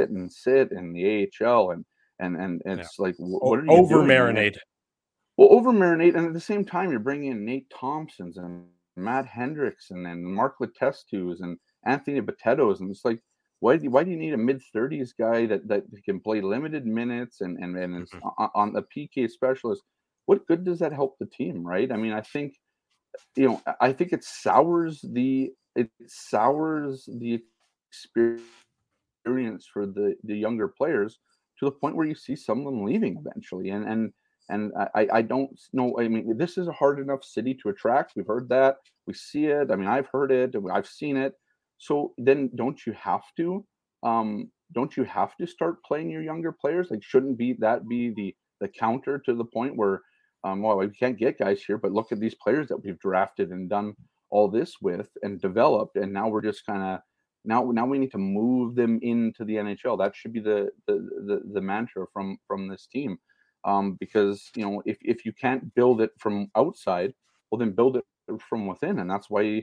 the AHL, and it's like, what are you over doing, marinate? Well, over marinate, and at the same time, you're bringing in Nate Thompsons and Matt Hendrickson and Mark Letestus and Anthony Botetos, and it's like, why do you need a mid-30s guy that can play limited minutes and is on the PK specialist? What good does that help the team, right? I mean, I think it sours the experience for the younger players to the point where you see some of them leaving eventually. And I don't know. I mean, this is a hard enough city to attract. We've heard that. We see it. I mean, I've heard it. I've seen it. So then don't you have to start playing your younger players? Like, shouldn't that be the counter to the point where, well, we can't get guys here, but look at these players that we've drafted and done all this with and developed. And now we're just kind of Now we need to move them into the NHL. That should be the mantra from this team, because if you can't build it from outside, well then build it from within, and that's why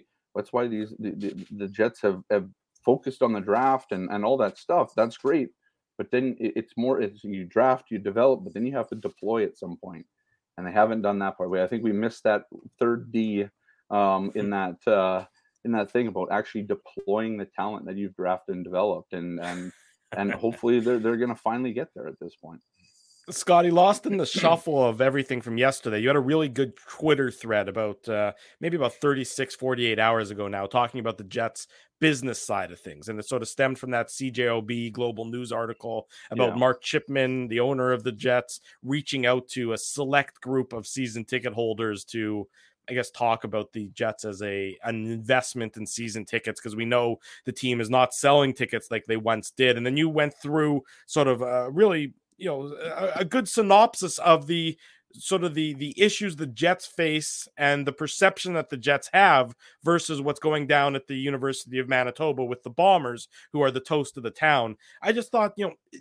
the Jets have focused on the draft and all that stuff. That's great, but then it's you draft, you develop, but then you have to deploy at some point, and they haven't done that part way. I think we missed that third D in that thing about actually deploying the talent that you've drafted and developed, and hopefully they're going to finally get there at this point. Scotty, lost in the shuffle of everything from yesterday. You had a really good Twitter thread about maybe about 36, 48 hours ago now, talking about the Jets business side of things. And it sort of stemmed from that CJOB Global News article about Mark Chipman, the owner of the Jets, reaching out to a select group of season ticket holders to, I guess, talk about the Jets as an investment in season tickets, because we know the team is not selling tickets like they once did. And then you went through sort of really, a good synopsis of the sort of the issues the Jets face and the perception that the Jets have versus what's going down at the University of Manitoba with the Bombers, who are the toast of the town. I just thought,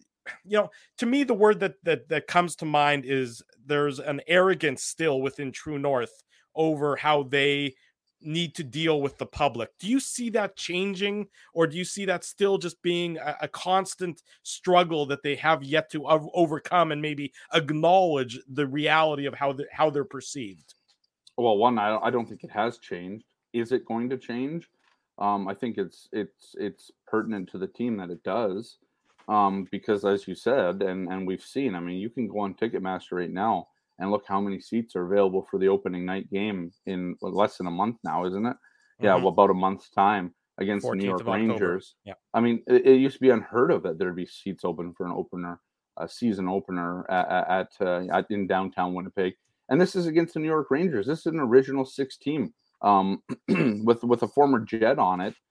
to me, the word that comes to mind is there's an arrogance still within True North over how they need to deal with the public. Do you see that changing, or do you see that still just being a constant struggle that they have yet to overcome and maybe acknowledge the reality of how they're perceived? Well, one, I don't think it has changed. Is it going to change? I think it's pertinent to the team that it does, because as you said, and we've seen, I mean, you can go on Ticketmaster right now and look how many seats are available for the opening night game in less than a month now, isn't it? Mm-hmm. Yeah, well, about a month's time against the New York Rangers. Yeah. I mean, it used to be unheard of that there'd be seats open for a season opener at in downtown Winnipeg. And this is against the New York Rangers. This is an original 6 team with a former Jet on it,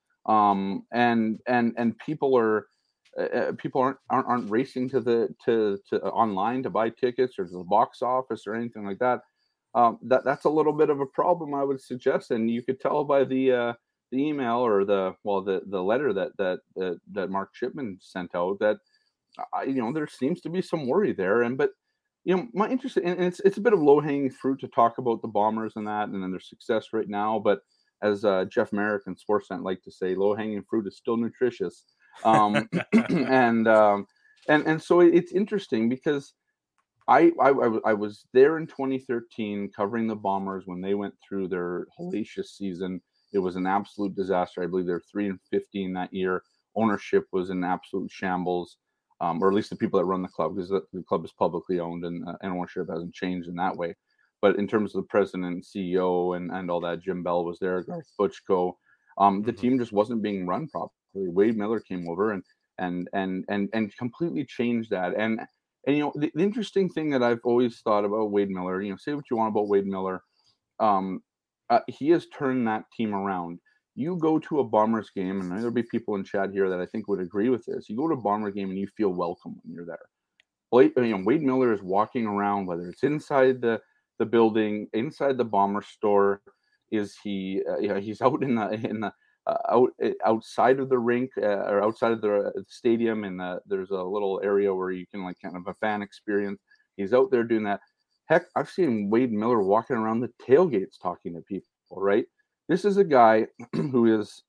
and people aren't racing to online to buy tickets or to the box office or anything like that. That's a little bit of a problem, I would suggest, and you could tell by the email or the letter that Mark Chipman sent out that there seems to be some worry there. But my interest, and it's a bit of low hanging fruit to talk about the Bombers and that, and then their success right now. But as Jeff Merrick and Sportsnet like to say, low hanging fruit is still nutritious. And so it's interesting because I was there in 2013 covering the Bombers when they went through their hellacious season. It was an absolute disaster. I believe they're 3-15 that year. Ownership was in absolute shambles, or at least the people that run the club, because the club is publicly owned and ownership hasn't changed in that way. But in terms of the president and CEO and all that, Jim Bell was there, Garth Butchko. The team just wasn't being run properly. Wade Miller came over and completely changed that. And the interesting thing that I've always thought about Wade Miller, say what you want about Wade Miller, he has turned that team around. You go to a Bombers game, and there'll be people in chat here that I think would agree with this. You go to a Bomber game and you feel welcome when you're there. Wade Miller is walking around, whether it's inside the building, inside the Bomber store. Is he? He's out in the outside of the rink or outside of the stadium, and there's a little area where you can kind of a fan experience. He's out there doing that. Heck, I've seen Wade Miller walking around the tailgates talking to people, right? This is a guy who is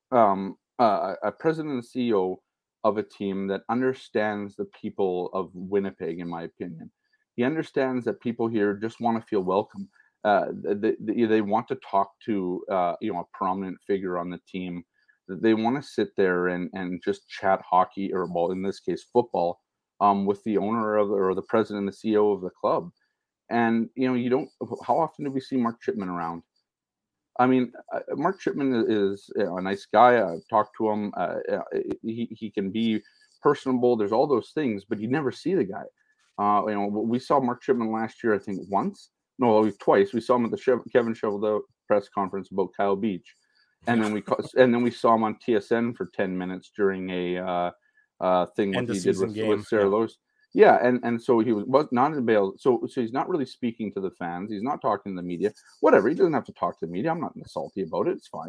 a president and CEO of a team that understands the people of Winnipeg, in my opinion. He understands that people here just want to feel welcome. They want to talk to a prominent figure on the team. They want to sit there and just chat hockey, or well, in this case, football, with the owner or the president and the CEO of the club. And you don't. How often do we see Mark Chipman around? I mean, Mark Chipman is a nice guy. I've talked to him. He can be personable. There's all those things, but you never see the guy. We saw Mark Chipman last year, I think twice. We saw him at the Kevin Shovel press conference about Kyle Beach, and then we saw him on TSN for 10 minutes during a thing that he did with Sarah Lowe's. Yeah, and so he was not in bail. So he's not really speaking to the fans. He's not talking to the media. Whatever. He doesn't have to talk to the media. I'm not salty about it. It's fine.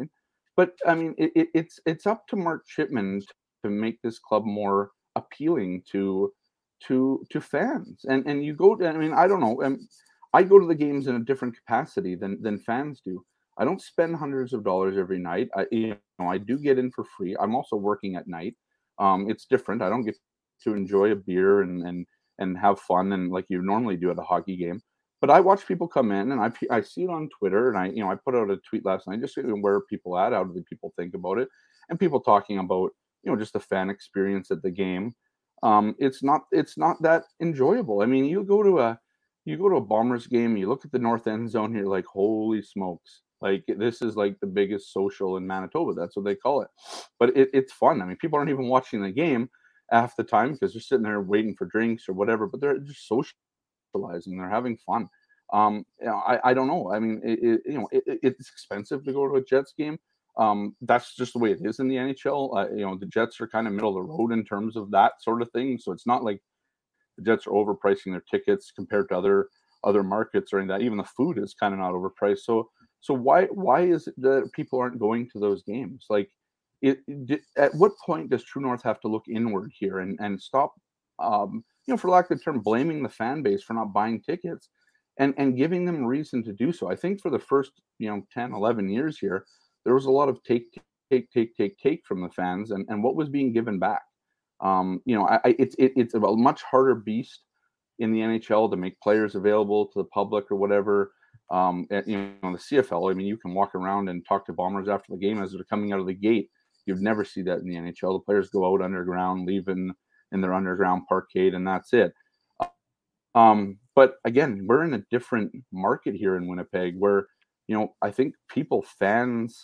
But I mean, it's up to Mark Chipman to make this club more appealing to fans. And you go to, I mean, I don't know. I go to the games in a different capacity than fans do. I don't spend hundreds of dollars every night. I do get in for free. I'm also working at night. It's different. I don't get to enjoy a beer and have fun and like you normally do at a hockey game. But I watch people come in, and I see it on Twitter, and I put out a tweet last night just where are people at, how do people think about it, and people talking about just the fan experience at the game. It's not that enjoyable. I mean, you go to a Bombers game, you look at the north end zone, you're like, holy smokes, like this is like the biggest social in Manitoba. That's what they call it. But it's fun. I mean, people aren't even watching the game half the time because they're sitting there waiting for drinks or whatever, but they're just socializing, they're having fun. I don't know. I mean, it's expensive to go to a Jets game. That's just the way it is in the NHL. The Jets are kind of middle of the road in terms of that sort of thing. So it's not like the Jets are overpricing their tickets compared to other markets or anything. That even the food is kind of not overpriced. So why is it that people aren't going to those games? Like, at what point does True North have to look inward here and stop? For lack of the term, blaming the fan base for not buying tickets and giving them reason to do so. I think for the first 10, 11 years here, there was a lot of take from the fans, and what was being given back. It's a much harder beast in the NHL to make players available to the public or whatever. The CFL, I mean, you can walk around and talk to Bombers after the game as they're coming out of the gate. You'd never see that in the NHL. The players go out underground, leave in their underground parkade, and that's it. But again, we're in a different market here in Winnipeg where, I think fans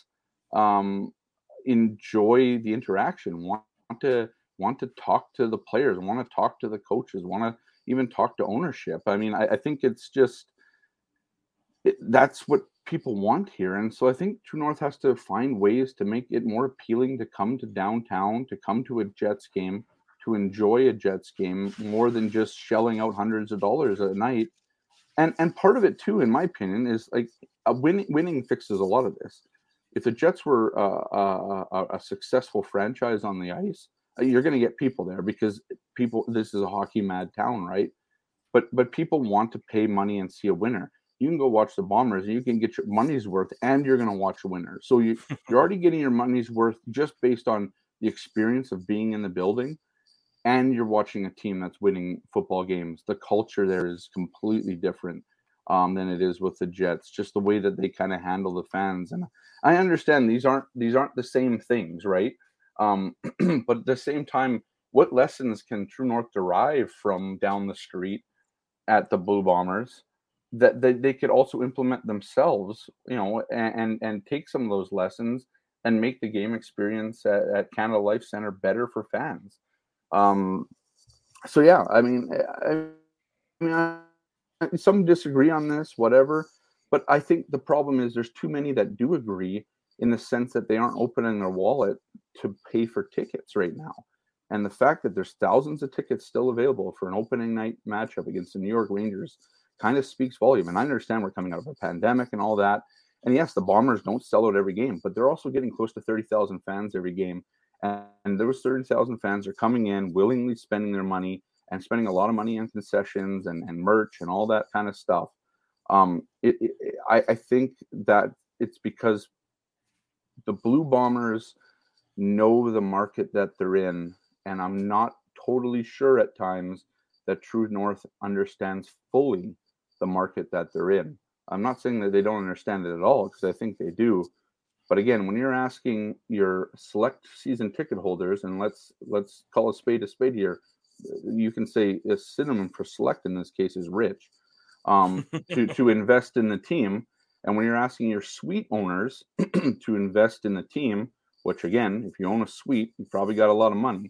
enjoy the interaction, want to talk to the players, want to talk to the coaches, want to even talk to ownership. I mean, I think it's just that's what people want here. And so I think True North has to find ways to make it more appealing to come to downtown, to come to a Jets game, to enjoy a Jets game more than just shelling out hundreds of dollars a night. And part of it too, in my opinion, is like winning fixes a lot of this. If the Jets were a successful franchise on the ice, you're going to get people there because this is a hockey mad town, right? But people want to pay money and see a winner. You can go watch the Bombers and you can get your money's worth, and you're going to watch a winner. So you're already getting your money's worth just based on the experience of being in the building, and you're watching a team that's winning football games. The culture there is completely different than it is with the Jets. Just the way that they kind of handle the fans, and I understand these aren't the same things, right? But at the same time, what lessons can True North derive from down the street at the Blue Bombers that they could also implement themselves, and take some of those lessons and make the game experience at Canada Life Center better for fans. So yeah, I mean, some disagree on this, whatever, but I think the problem is there's too many that do agree in the sense that they aren't opening their wallet to pay for tickets right now. And the fact that there's thousands of tickets still available for an opening night matchup against the New York Rangers kind of speaks volume. And I understand we're coming out of a pandemic and all that. And yes, the Bombers don't sell out every game, but they're also getting close to 30,000 fans every game. And those 30,000 fans are coming in, willingly spending their money and spending a lot of money on concessions and merch and all that kind of stuff. I think that it's because the Blue Bombers know the market that they're in, and I'm not totally sure at times that True North understands fully the market that they're in. I'm not saying that they don't understand it at all, because I think they do. But again, when you're asking your select season ticket holders, and let's call a spade here, you can say a synonym for select in this case is rich, to invest in the team. And when you're asking your suite owners to invest in the team, which again, if you own a suite, you probably got a lot of money.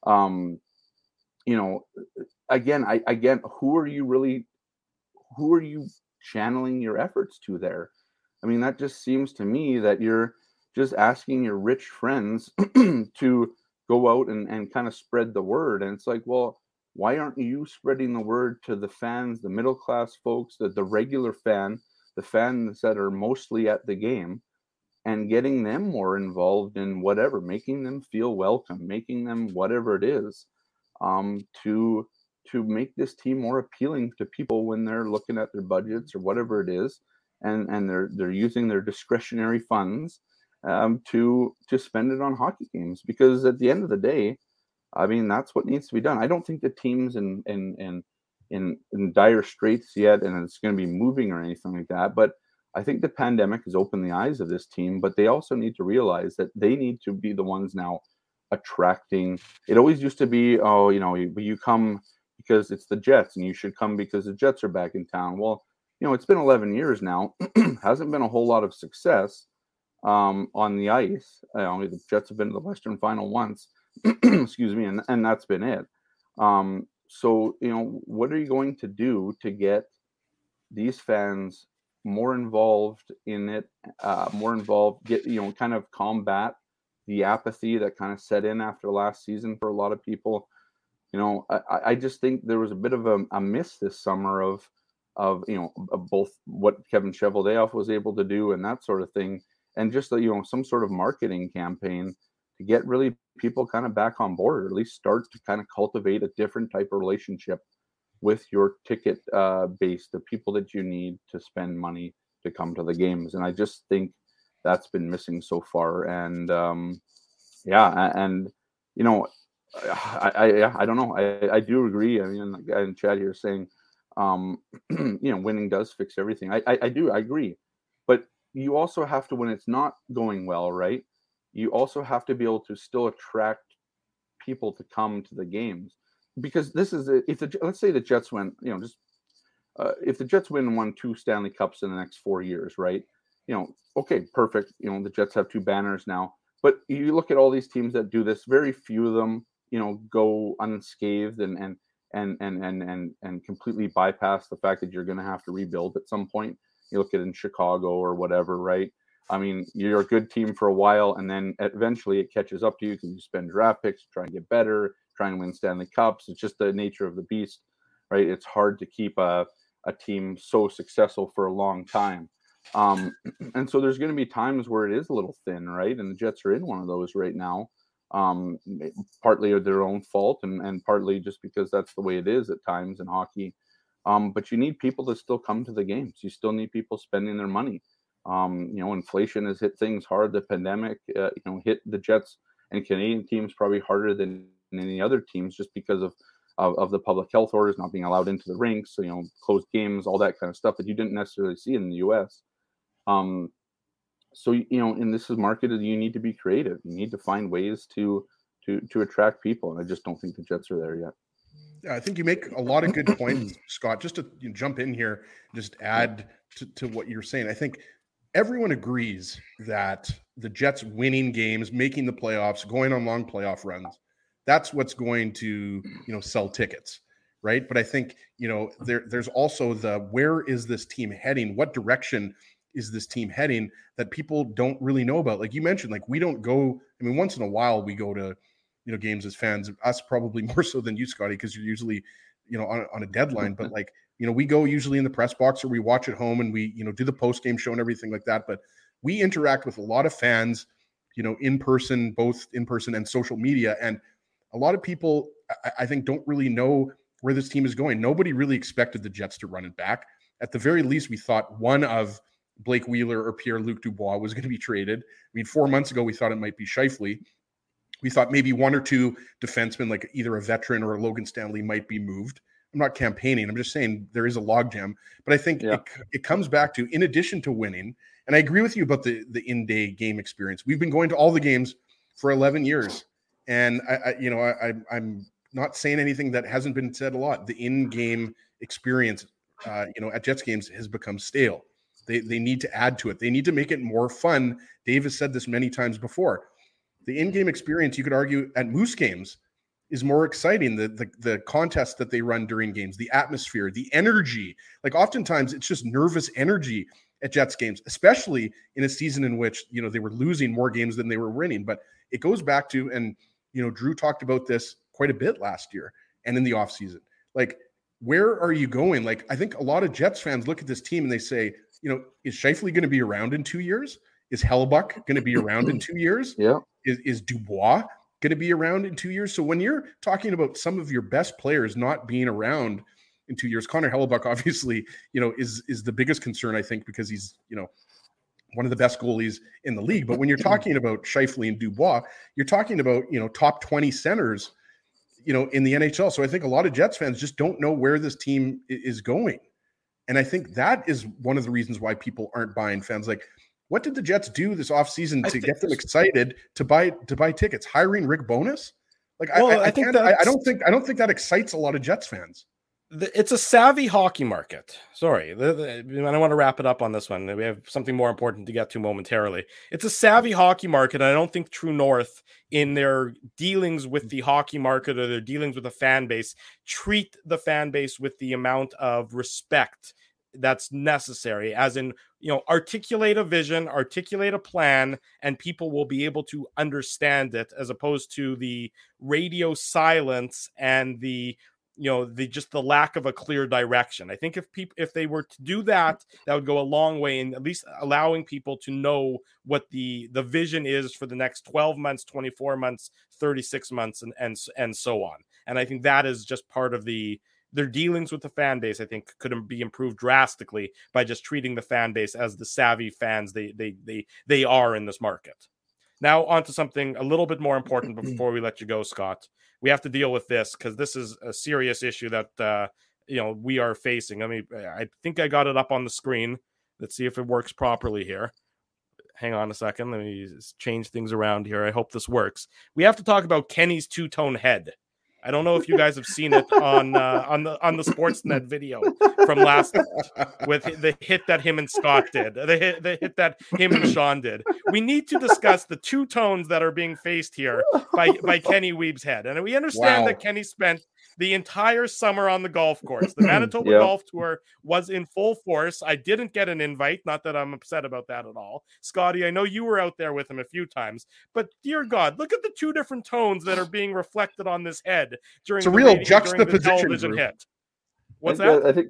Again, who are you channeling your efforts to there? I mean, that just seems to me that you're just asking your rich friends to go out and kind of spread the word. And it's like, well, why aren't you spreading the word to the fans, the middle class folks, the regular fan, the fans that are mostly at the game, and getting them more involved in whatever, making them feel welcome, making them whatever it is, to make this team more appealing to people when they're looking at their budgets or whatever it is, and they're using their discretionary funds to spend it on hockey games. Because at the end of the day, I mean, that's what needs to be done. I don't think the team's in dire straits yet, and it's going to be moving or anything like that. But I think the pandemic has opened the eyes of this team, but they also need to realize that they need to be the ones now attracting. It always used to be, oh, you come because it's the Jets, and you should come because the Jets are back in town. Well, it's been 11 years now. Hasn't been a whole lot of success on the ice. The Jets have been to the Western Final once, excuse me, and that's been it. So, what are you going to do to get these fans more involved in it, kind of combat the apathy that kind of set in after last season for a lot of people? I just think there was a bit of a miss this summer of both what Kevin Cheveldayoff was able to do and that sort of thing, and just some sort of marketing campaign to get really people kind of back on board, or at least start to kind of cultivate a different type of relationship with your ticket base, the people that you need to spend money to come to the games. And I just think that's been missing so far. And I don't know. I do agree. I mean, the guy in chat here saying, winning does fix everything. I agree. But you also have to, when it's not going well, right? You also have to be able to still attract people to come to the games. Because this is, let's say the Jets win, if the Jets won 2 Stanley Cups in the next 4 years, right? Okay, perfect. The Jets have 2 banners now. But you look at all these teams that do this, very few of them, go unscathed and completely bypass the fact that you're going to have to rebuild at some point. You look at it in Chicago or whatever, right? I mean, you're a good team for a while, and then eventually it catches up to you because you spend draft picks to try and get better, try and win Stanley Cups. It's just the nature of the beast, right? It's hard to keep a team so successful for a long time. And so there's going to be times where it is a little thin, right? And the Jets are in one of those right now, partly of their own fault and partly just because that's the way it is at times in hockey. But you need people to still come to the games. You still need people spending their money. Inflation has hit things hard. The pandemic, hit the Jets and Canadian teams probably harder than any other teams just because of the public health orders, not being allowed into the rinks, closed games, all that kind of stuff that you didn't necessarily see in the U.S. So in this is marketed, you need to be creative. You need to find ways to attract people, and I just don't think the Jets are there yet. Yeah, I think you make a lot of good points, Scott. Just to jump in here, just add to what you're saying. I think everyone agrees that the Jets winning games, making the playoffs, going on long playoff runs, that's what's going to, sell tickets, right? But I think, there's also where is this team heading? What direction is this team heading that people don't really know about? Like you mentioned, we don't go, once in a while we go to, games as fans, us probably more so than you, Scotty, because you're usually, on a deadline, but we go usually in the press box or we watch at home and we, do the post-game show and everything like that. But we interact with a lot of fans, in person, both in person and social media. And a lot of people, I think, don't really know where this team is going. Nobody really expected the Jets to run it back. At the very least, we thought one of Blake Wheeler or Pierre-Luc Dubois was going to be traded. 4 months ago, we thought it might be Scheifele. We thought maybe 1 or 2 defensemen, like either a veteran or a Logan Stanley, might be moved. I'm not campaigning. I'm just saying there is a logjam. But I think it comes back to, in addition to winning, and I agree with you about the in-day game experience. We've been going to all the games for 11 years. And I'm not saying anything that hasn't been said a lot. The in-game experience, at Jets games has become stale. They need to add to it. They need to make it more fun. Dave has said this many times before. The in-game experience, you could argue, at Moose games is more exciting. The contests that they run during games, the atmosphere, the energy. Oftentimes it's just nervous energy at Jets games, especially in a season in which, they were losing more games than they were winning. But it goes back to, and Drew talked about this quite a bit last year and in the offseason. Where are you going? I think a lot of Jets fans look at this team and they say, is Scheifele going to be around in 2 years? Is Hellebuck going to be around in 2 years? Yeah. Is Dubois going to be around in 2 years? So when you're talking about some of your best players not being around in 2 years, Connor Hellebuck obviously, is the biggest concern, I think, because he's, one of the best goalies in the league. But when you're talking about Scheifele and Dubois, you're talking about, top 20 centers, in the NHL. So I think a lot of Jets fans just don't know where this team is going. And I think that is one of the reasons why people aren't buying. Fans like, what did the Jets do this offseason to get them excited to buy tickets? Hiring Rick Bowness? I don't think that excites a lot of Jets fans. It's a savvy hockey market. Sorry, I don't want to wrap it up on this one. We have something more important to get to momentarily. It's a savvy hockey market. And I don't think True North, in their dealings with the hockey market or their dealings with the fan base, treat the fan base with the amount of respect that's necessary, as in, articulate a vision, articulate a plan, and people will be able to understand it, as opposed to the radio silence and the lack of a clear direction. I think if they were to do that, that would go a long way in at least allowing people to know what the vision is for the next 12 months, 24 months, 36 months, and so on. And I think that is just part of their dealings with the fan base. I think could be improved drastically by just treating the fan base as the savvy fans they are in this market. Now on to something a little bit more important before we let you go, Scott. We have to deal with this because this is a serious issue that we are facing. I think I got it up on the screen. Let's see if it works properly here. Hang on a second. Let me just change things around here. I hope this works. We have to talk about Kenny's two-tone head. I don't know if you guys have seen it on the Sportsnet video from last with the hit that him and Scott did, the hit that him and Sean did. We need to discuss the two tones that are being faced here by Kenny Weeb's head, and we understand that Kenny spent the entire summer on the golf course. The Manitoba Golf Tour was in full force. I didn't get an invite. Not that I'm upset about that at all. Scotty, I know you were out there with him a few times, but dear God, look at the two different tones that are being reflected on this head during a real juxtaposition television hit. What's that? I think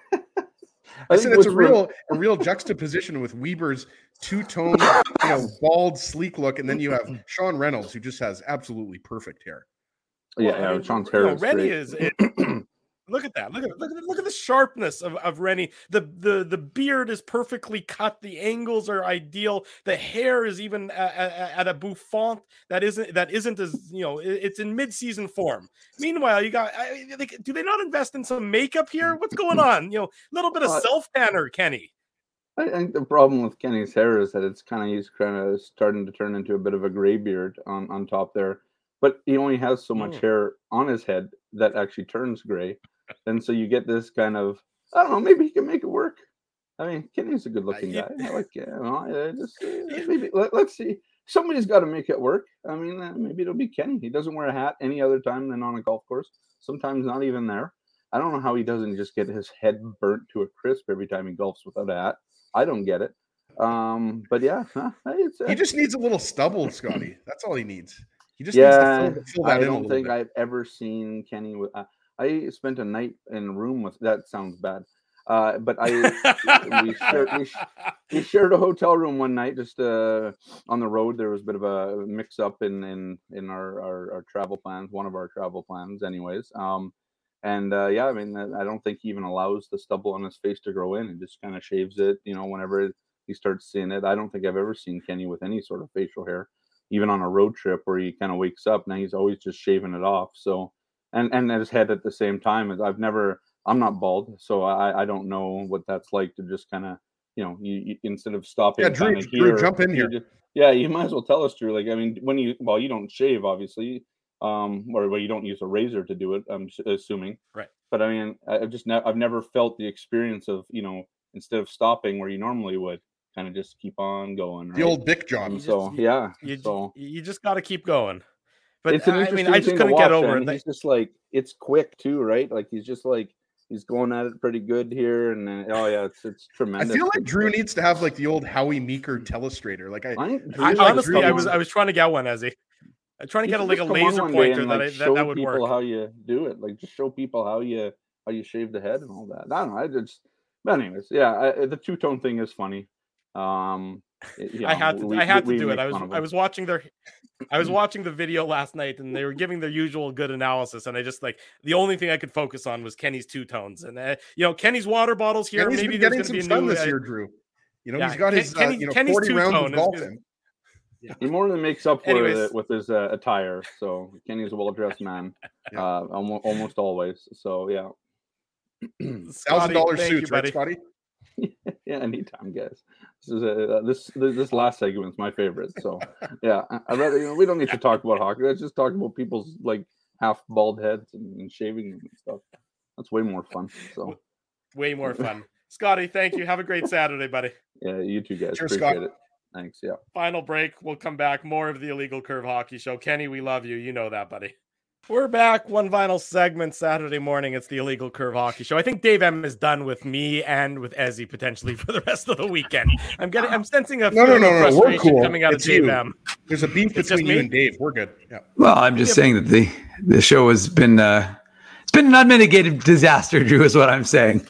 it's a real juxtaposition with Weber's two-tone, bald, sleek look, and then you have Sean Reynolds, who just has absolutely perfect hair. Yeah, Sean's hair is Rennie great. Look at that. Look at the sharpness of Rennie. The beard is perfectly cut. The angles are ideal. The hair is even at a bouffant that isn't as, it's in mid-season form. Meanwhile, you got, do they not invest in some makeup here? What's going on? A little bit of self-tanner, Kenny. I think the problem with Kenny's hair is that he's kind of starting to turn into a bit of a gray beard on top there. But he only has so much hair on his head that actually turns gray. And so you get this kind of, I don't know, maybe he can make it work. I mean, Kenny's a good looking guy. I like it. Maybe let's see. Somebody's got to make it work. I mean, maybe it'll be Kenny. He doesn't wear a hat any other time than on a golf course. Sometimes not even there. I don't know how he doesn't just get his head burnt to a crisp every time he golfs without a hat. I don't get it. But yeah. He just needs a little stubble, Scotty. That's all he needs. He just needs to fill that in a little bit. I don't think I've ever seen Kenny with. I spent a night in a room with. That sounds bad, but we shared a hotel room one night. Just on the road, there was a bit of a mix-up in our travel plans. One of our travel plans, anyways. I mean, I don't think he even allows the stubble on his face to grow in, and just kind of shaves it. Whenever he starts seeing it. I don't think I've ever seen Kenny with any sort of facial hair. Even on a road trip where he kind of wakes up, now he's always just shaving it off. So, and his head at the same time is I'm not bald, so I don't know what that's like to just kind of, you instead of stopping. Yeah, Drew, jump in here. You might as well tell us, Drew. Like, I mean, you don't shave, obviously, or you don't use a razor to do it. I'm assuming, right? But I mean, I've never felt the experience of, instead of stopping where you normally would, kind of just keep on going. Right? The old Bic job. You just got to keep going. But it's I just couldn't get over it. He's just like, it's quick too, right? Like he's just like, he's going at it pretty good here, and then, it's tremendous. I feel like Drew needs to have like the old Howie Meeker telestrator. Like honestly, I was trying to get one, Ezzy. I'm trying to get a laser pointer that would work. How you do it, like just show people how you shave the head and all that. I don't know. But anyways, the two-tone thing is funny. I had to do it. I was watching the video last night, and they were giving their usual good analysis, and I just the only thing I could focus on was Kenny's two tones, and Kenny's water bottles here. Kenny's maybe there's going to be some a new this year, Drew. He's got his Kenny's 40 rounds of golf in. Yeah. He more than makes up for it with his attire. So Kenny's a well-dressed man, almost always. So yeah, $1,000 suits, right, Scotty? Yeah, anytime, guys. This last segment's my favorite. So yeah, I rather we don't need to talk about hockey. Let's just talk about people's half bald heads and shaving and stuff. That's way more fun. So way more fun. Scotty, thank you. Have a great Saturday, buddy. Yeah, you too, guys. Cheers, Appreciate Scott. it. Thanks. Yeah. Final break. We'll come back. More of the Illegal Curve Hockey Show. Kenny, we love you. You know that, buddy. We're back. One final segment Saturday morning. It's the Illegal Curve Hockey Show. I think Dave M is done with me and with Ezzy potentially for the rest of the weekend. I'm sensing a frustration we're cool. coming out it's of Dave you. M. There's a beef between you and Dave. We're good. Yeah. Well, I'm just saying that the show has been it's been an unmitigated disaster, Drew, is what I'm saying.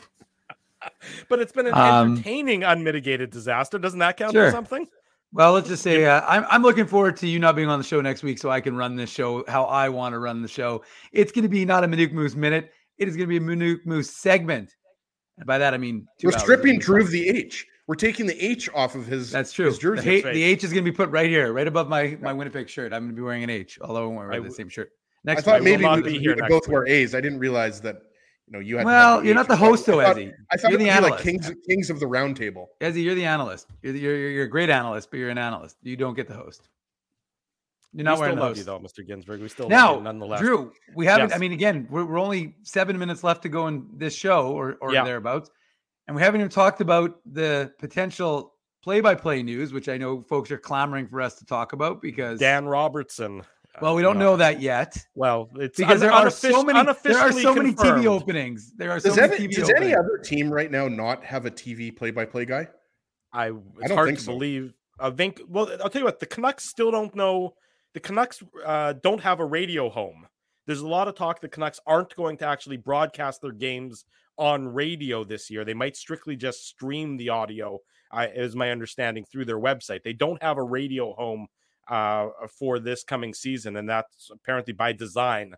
But it's been an entertaining, unmitigated disaster. Doesn't that count for something? Well, let's just say I'm looking forward to you not being on the show next week so I can run this show how I want to run the show. It's going to be not a Manuk Moose minute. It is going to be a Manuk Moose segment. And by that, I mean 2 we're hours. stripping Drew of the H. We're taking the H off of his That's true. His jersey. The H is going to be put right here, right above my Winnipeg shirt. I'm going to be wearing an H, although I won't wear the same shirt. I thought maybe we could both wear A's. I didn't realize that. You had. Well, you're not the host, though, Ezzy. I thought you're the analyst. Like kings of the round table. Ezzy, you're the analyst. You're a great analyst, but you're an analyst. You don't get the host. You're not wearing the host. We still love you, though, Mr. Ginsburg. We still love you, nonetheless. Drew, we haven't. Yes. I mean, again, we're only 7 minutes left to go in this show or thereabouts, and we haven't even talked about the potential play-by-play news, which I know folks are clamoring for us to talk about because Dan Robertson. Well, we don't know that yet. Well, it's because there are so many TV openings. Does any other team right now not have a TV play-by-play guy? It's hard to believe. Well, I'll tell you what. The Canucks still don't know. The Canucks don't have a radio home. There's a lot of talk the Canucks aren't going to actually broadcast their games on radio this year. They might strictly just stream the audio, is my understanding, through their website. They don't have a radio home for this coming season, and that's apparently by design.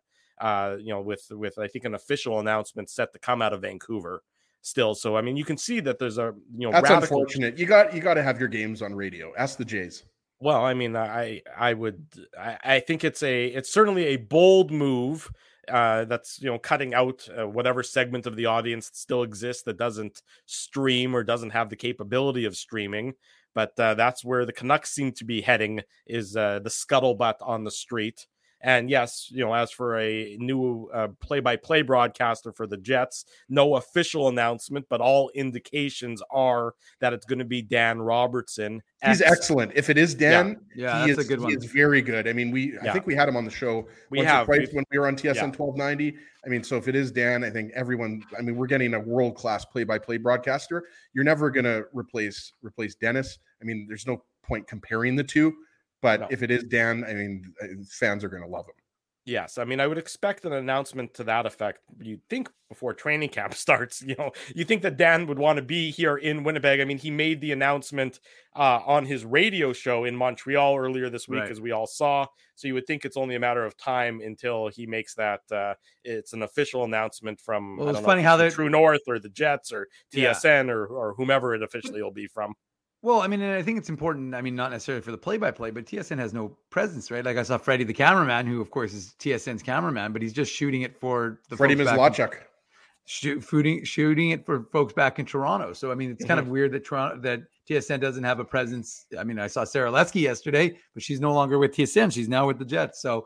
With I think an official announcement set to come out of Vancouver still. So I mean, you can see that there's a that's unfortunate. You got to have your games on radio. Ask the Jays. Well, I mean, I think it's certainly a bold move. That's cutting out whatever segment of the audience still exists that doesn't stream or doesn't have the capability of streaming. But that's where the Canucks seem to be heading, is the scuttlebutt on the street. And yes, as for a new play-by-play broadcaster for the Jets, no official announcement, but all indications are that it's going to be Dan Robertson. He's excellent. If it is Dan, that's a good one. He is very good. I mean, I think we had him on the show once or twice when we were on TSN 1290. I mean, so if it is Dan, I think we're getting a world-class play-by-play broadcaster. You're never going to replace Dennis. I mean, there's no point comparing the two. But if it is Dan, I mean, fans are going to love him. Yes. I mean, I would expect an announcement to that effect. You'd think before training camp starts, you think that Dan would want to be here in Winnipeg. I mean, he made the announcement on his radio show in Montreal earlier this week, as we all saw. So you would think it's only a matter of time until he makes that. It's an official announcement from, it's funny how True North or the Jets or TSN or whomever it officially will be from. Well, I mean, and I think it's important. I mean, not necessarily for the play-by-play, but TSN has no presence, right? Like I saw Freddie, the cameraman, who of course is TSN's cameraman, but he's just shooting it for the Freddie Mizlachuk. Shooting it for folks back in Toronto. So I mean, it's kind of weird that TSN doesn't have a presence. I mean, I saw Sarah Lesky yesterday, but she's no longer with TSN. She's now with the Jets. So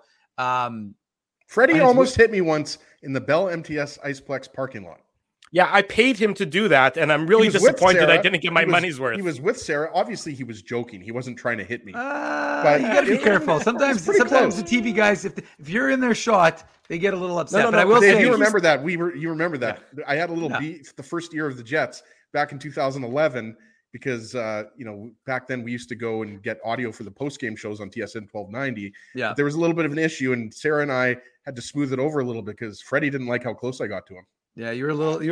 Freddie almost hit me once in the Bell MTS Iceplex parking lot. Yeah, I paid him to do that, and I'm really disappointed I didn't get my money's worth. He was with Sarah. Obviously, he was joking. He wasn't trying to hit me. But you got to be careful. Sometimes the TV guys, if you're in their shot, they get a little upset. No, but I will say, you remember that. You remember that. Yeah. I had a little beef the first year of the Jets back in 2011 because back then we used to go and get audio for the post-game shows on TSN 1290. Yeah, but there was a little bit of an issue, and Sarah and I had to smooth it over a little bit because Freddie didn't like how close I got to him. Yeah, you're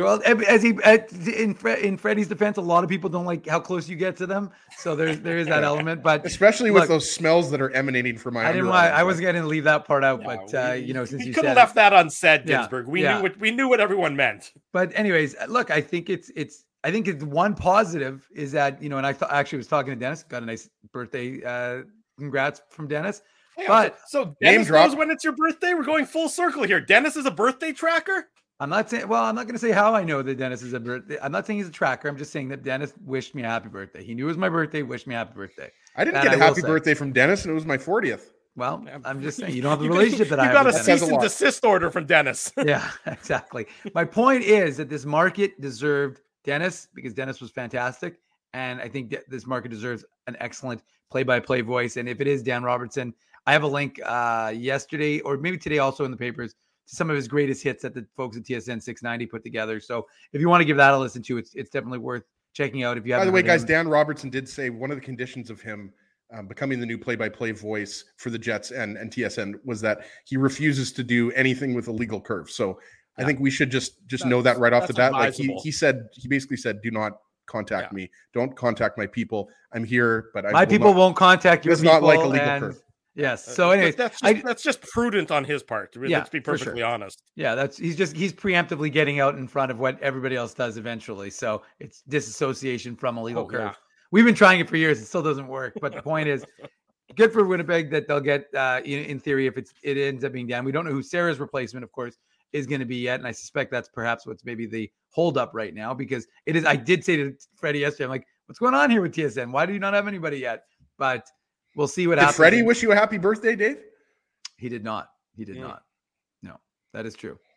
in Freddie's defense, a lot of people don't like how close you get to them. So there is that element, but especially with those smells that are emanating from my. I wasn't going to leave that part out, but since you could have left that unsaid, Ginsburg. We knew what everyone meant. But anyways, look, I think it's one positive is that, and I actually was talking to Dennis, got a nice birthday. Congrats from Dennis. Yeah, but so Dennis knows when it's your birthday. We're going full circle here. Dennis is a birthday tracker. I'm not going to say how I know that Dennis is a birthday. I'm not saying he's a tracker. I'm just saying that Dennis wished me a happy birthday. He knew it was my birthday, wished me a happy birthday. I didn't get a happy birthday from Dennis, and it was my 40th. Well, I'm just saying, you don't have the relationship that I have. You got a cease and desist order from Dennis. Yeah, exactly. My point is that this market deserved Dennis because Dennis was fantastic. And I think this market deserves an excellent play-by-play voice. And if it is Dan Robertson, I have a link yesterday or maybe today also in the papers to some of his greatest hits that the folks at TSN 690 put together. So if you want to give that a listen to, it's definitely worth checking out. If you By the way, guys, Dan Robertson did say one of the conditions of him becoming the new play-by-play voice for the Jets and TSN was that he refuses to do anything with a legal curve. So I think we should just know that right off the bat. Advisable. Like he basically said, do not contact me. Don't contact my people. I'm here, but my people won't contact you. It's not like a legal curve. Yes. So anyways, that's just prudent on his part. Let's be perfectly honest. Yeah, he's preemptively getting out in front of what everybody else does eventually. So it's disassociation from a legal curve. Yeah. We've been trying it for years. It still doesn't work. But the point is, good for Winnipeg that they'll get in theory if it ends up being down. We don't know who Sarah's replacement, of course, is going to be yet, and I suspect that's perhaps what's maybe the holdup right now because it is. I did say to Freddie yesterday, I'm like, "What's going on here with TSN? Why do you not have anybody yet?" But we'll see what happens. Did Freddie wish you a happy birthday, Dave? He did not. Not. No, that is true.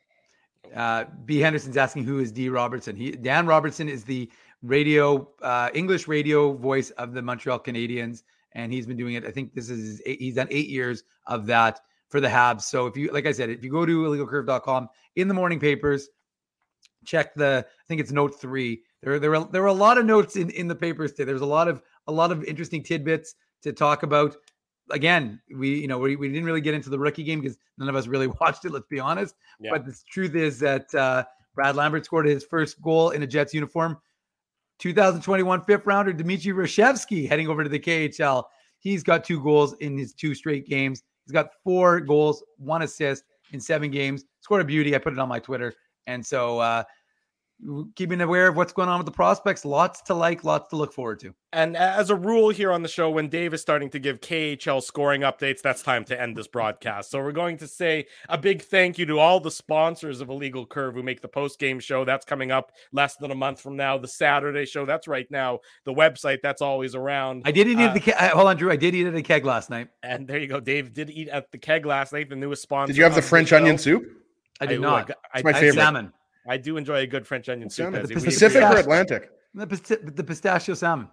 B. Henderson's asking who is D. Robertson. Dan Robertson is the English radio voice of the Montreal Canadiens, and he's been doing it. I think he's done 8 years of that for the Habs. So if you, like I said, if you go to illegalcurve.com in the morning papers, check I think it's note 3. There were a lot of notes in the papers today. There's a lot of interesting tidbits to talk about. Again, we didn't really get into the rookie game because none of us really watched it. Let's be honest. Yeah. But the truth is that Brad Lambert scored his first goal in a Jets uniform. 2021 fifth rounder Dmitry Rashevsky heading over to the KHL. He's got 2 goals in his 2 straight games. He's got 4 goals, 1 assist in 7 games. Scored a beauty. I put it on my Twitter. And so keeping aware of what's going on with the prospects, lots to like, lots to look forward to. And as a rule here on the show, when Dave is starting to give KHL scoring updates, that's time to end this broadcast. So we're going to say a big thank you to all the sponsors of Illegal Curve who make the post-game show. That's coming up less than a month from now. The Saturday show, that's right now. The website, that's always around. I did eat at the hold on, Drew. I did eat at a keg last night. And there you go. Dave did eat at the keg last night, the newest sponsor. Did you have the French onion soup? I did not. It's my favorite. Salmon. I do enjoy a good French onion soup. Pacific or Atlantic? The pistachio salmon.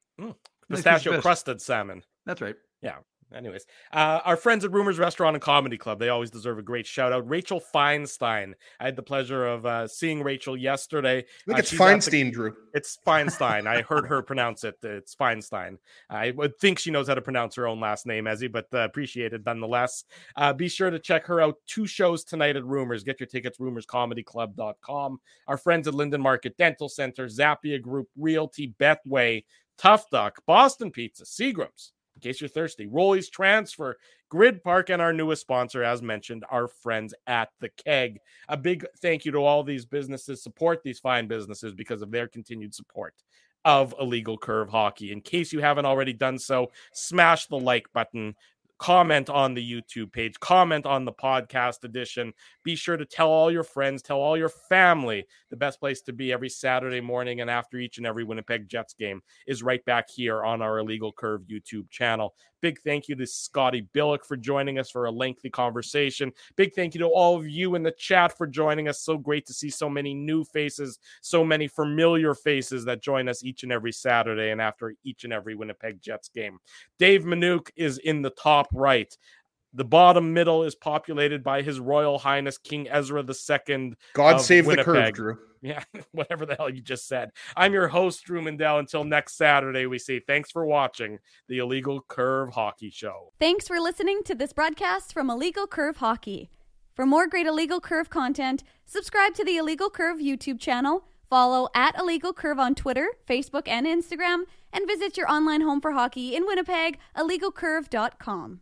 Pistachio crusted salmon. That's right. Yeah. Anyways, our friends at Rumors Restaurant and Comedy Club, they always deserve a great shout out. Rachel Feinstein. I had the pleasure of seeing Rachel yesterday. I think it's Feinstein, Drew. It's Feinstein. I heard her pronounce it. It's Feinstein. I would think she knows how to pronounce her own last name, Ezzy, but appreciate it nonetheless. Be sure to check her out. 2 shows tonight at Rumors. Get your tickets, rumorscomedyclub.com. Our friends at Linden Market Dental Center, Zappia Group Realty, Betway, Tough Duck, Boston Pizza, Seagram's. In case you're thirsty, Rolly's Transfer, Grid Park, and our newest sponsor, as mentioned, our friends at The Keg. A big thank you to all these businesses. Support these fine businesses because of their continued support of Illegal Curve Hockey. In case you haven't already done so, smash the like button. Comment on the YouTube page, comment on the podcast edition. Be sure to tell all your friends, tell all your family. The best place to be every Saturday morning and after each and every Winnipeg Jets game is right back here on our Illegal Curve YouTube channel. Big thank you to Scotty Billick for joining us for a lengthy conversation. Big thank you to all of you in the chat for joining us. So great to see so many new faces, so many familiar faces that join us each and every Saturday and after each and every Winnipeg Jets game. Dave Manouk is in the top right. The bottom middle is populated by His Royal Highness King Ezra II. God save Winnipeg. The curve, Drew. Yeah, whatever the hell you just said. I'm your host, Drew Mandel. Until next Saturday, we say thanks for watching the Illegal Curve Hockey Show. Thanks for listening to this broadcast from Illegal Curve Hockey. For more great Illegal Curve content, subscribe to the Illegal Curve YouTube channel, follow at Illegal Curve on Twitter, Facebook, and Instagram, and visit your online home for hockey in Winnipeg, illegalcurve.com.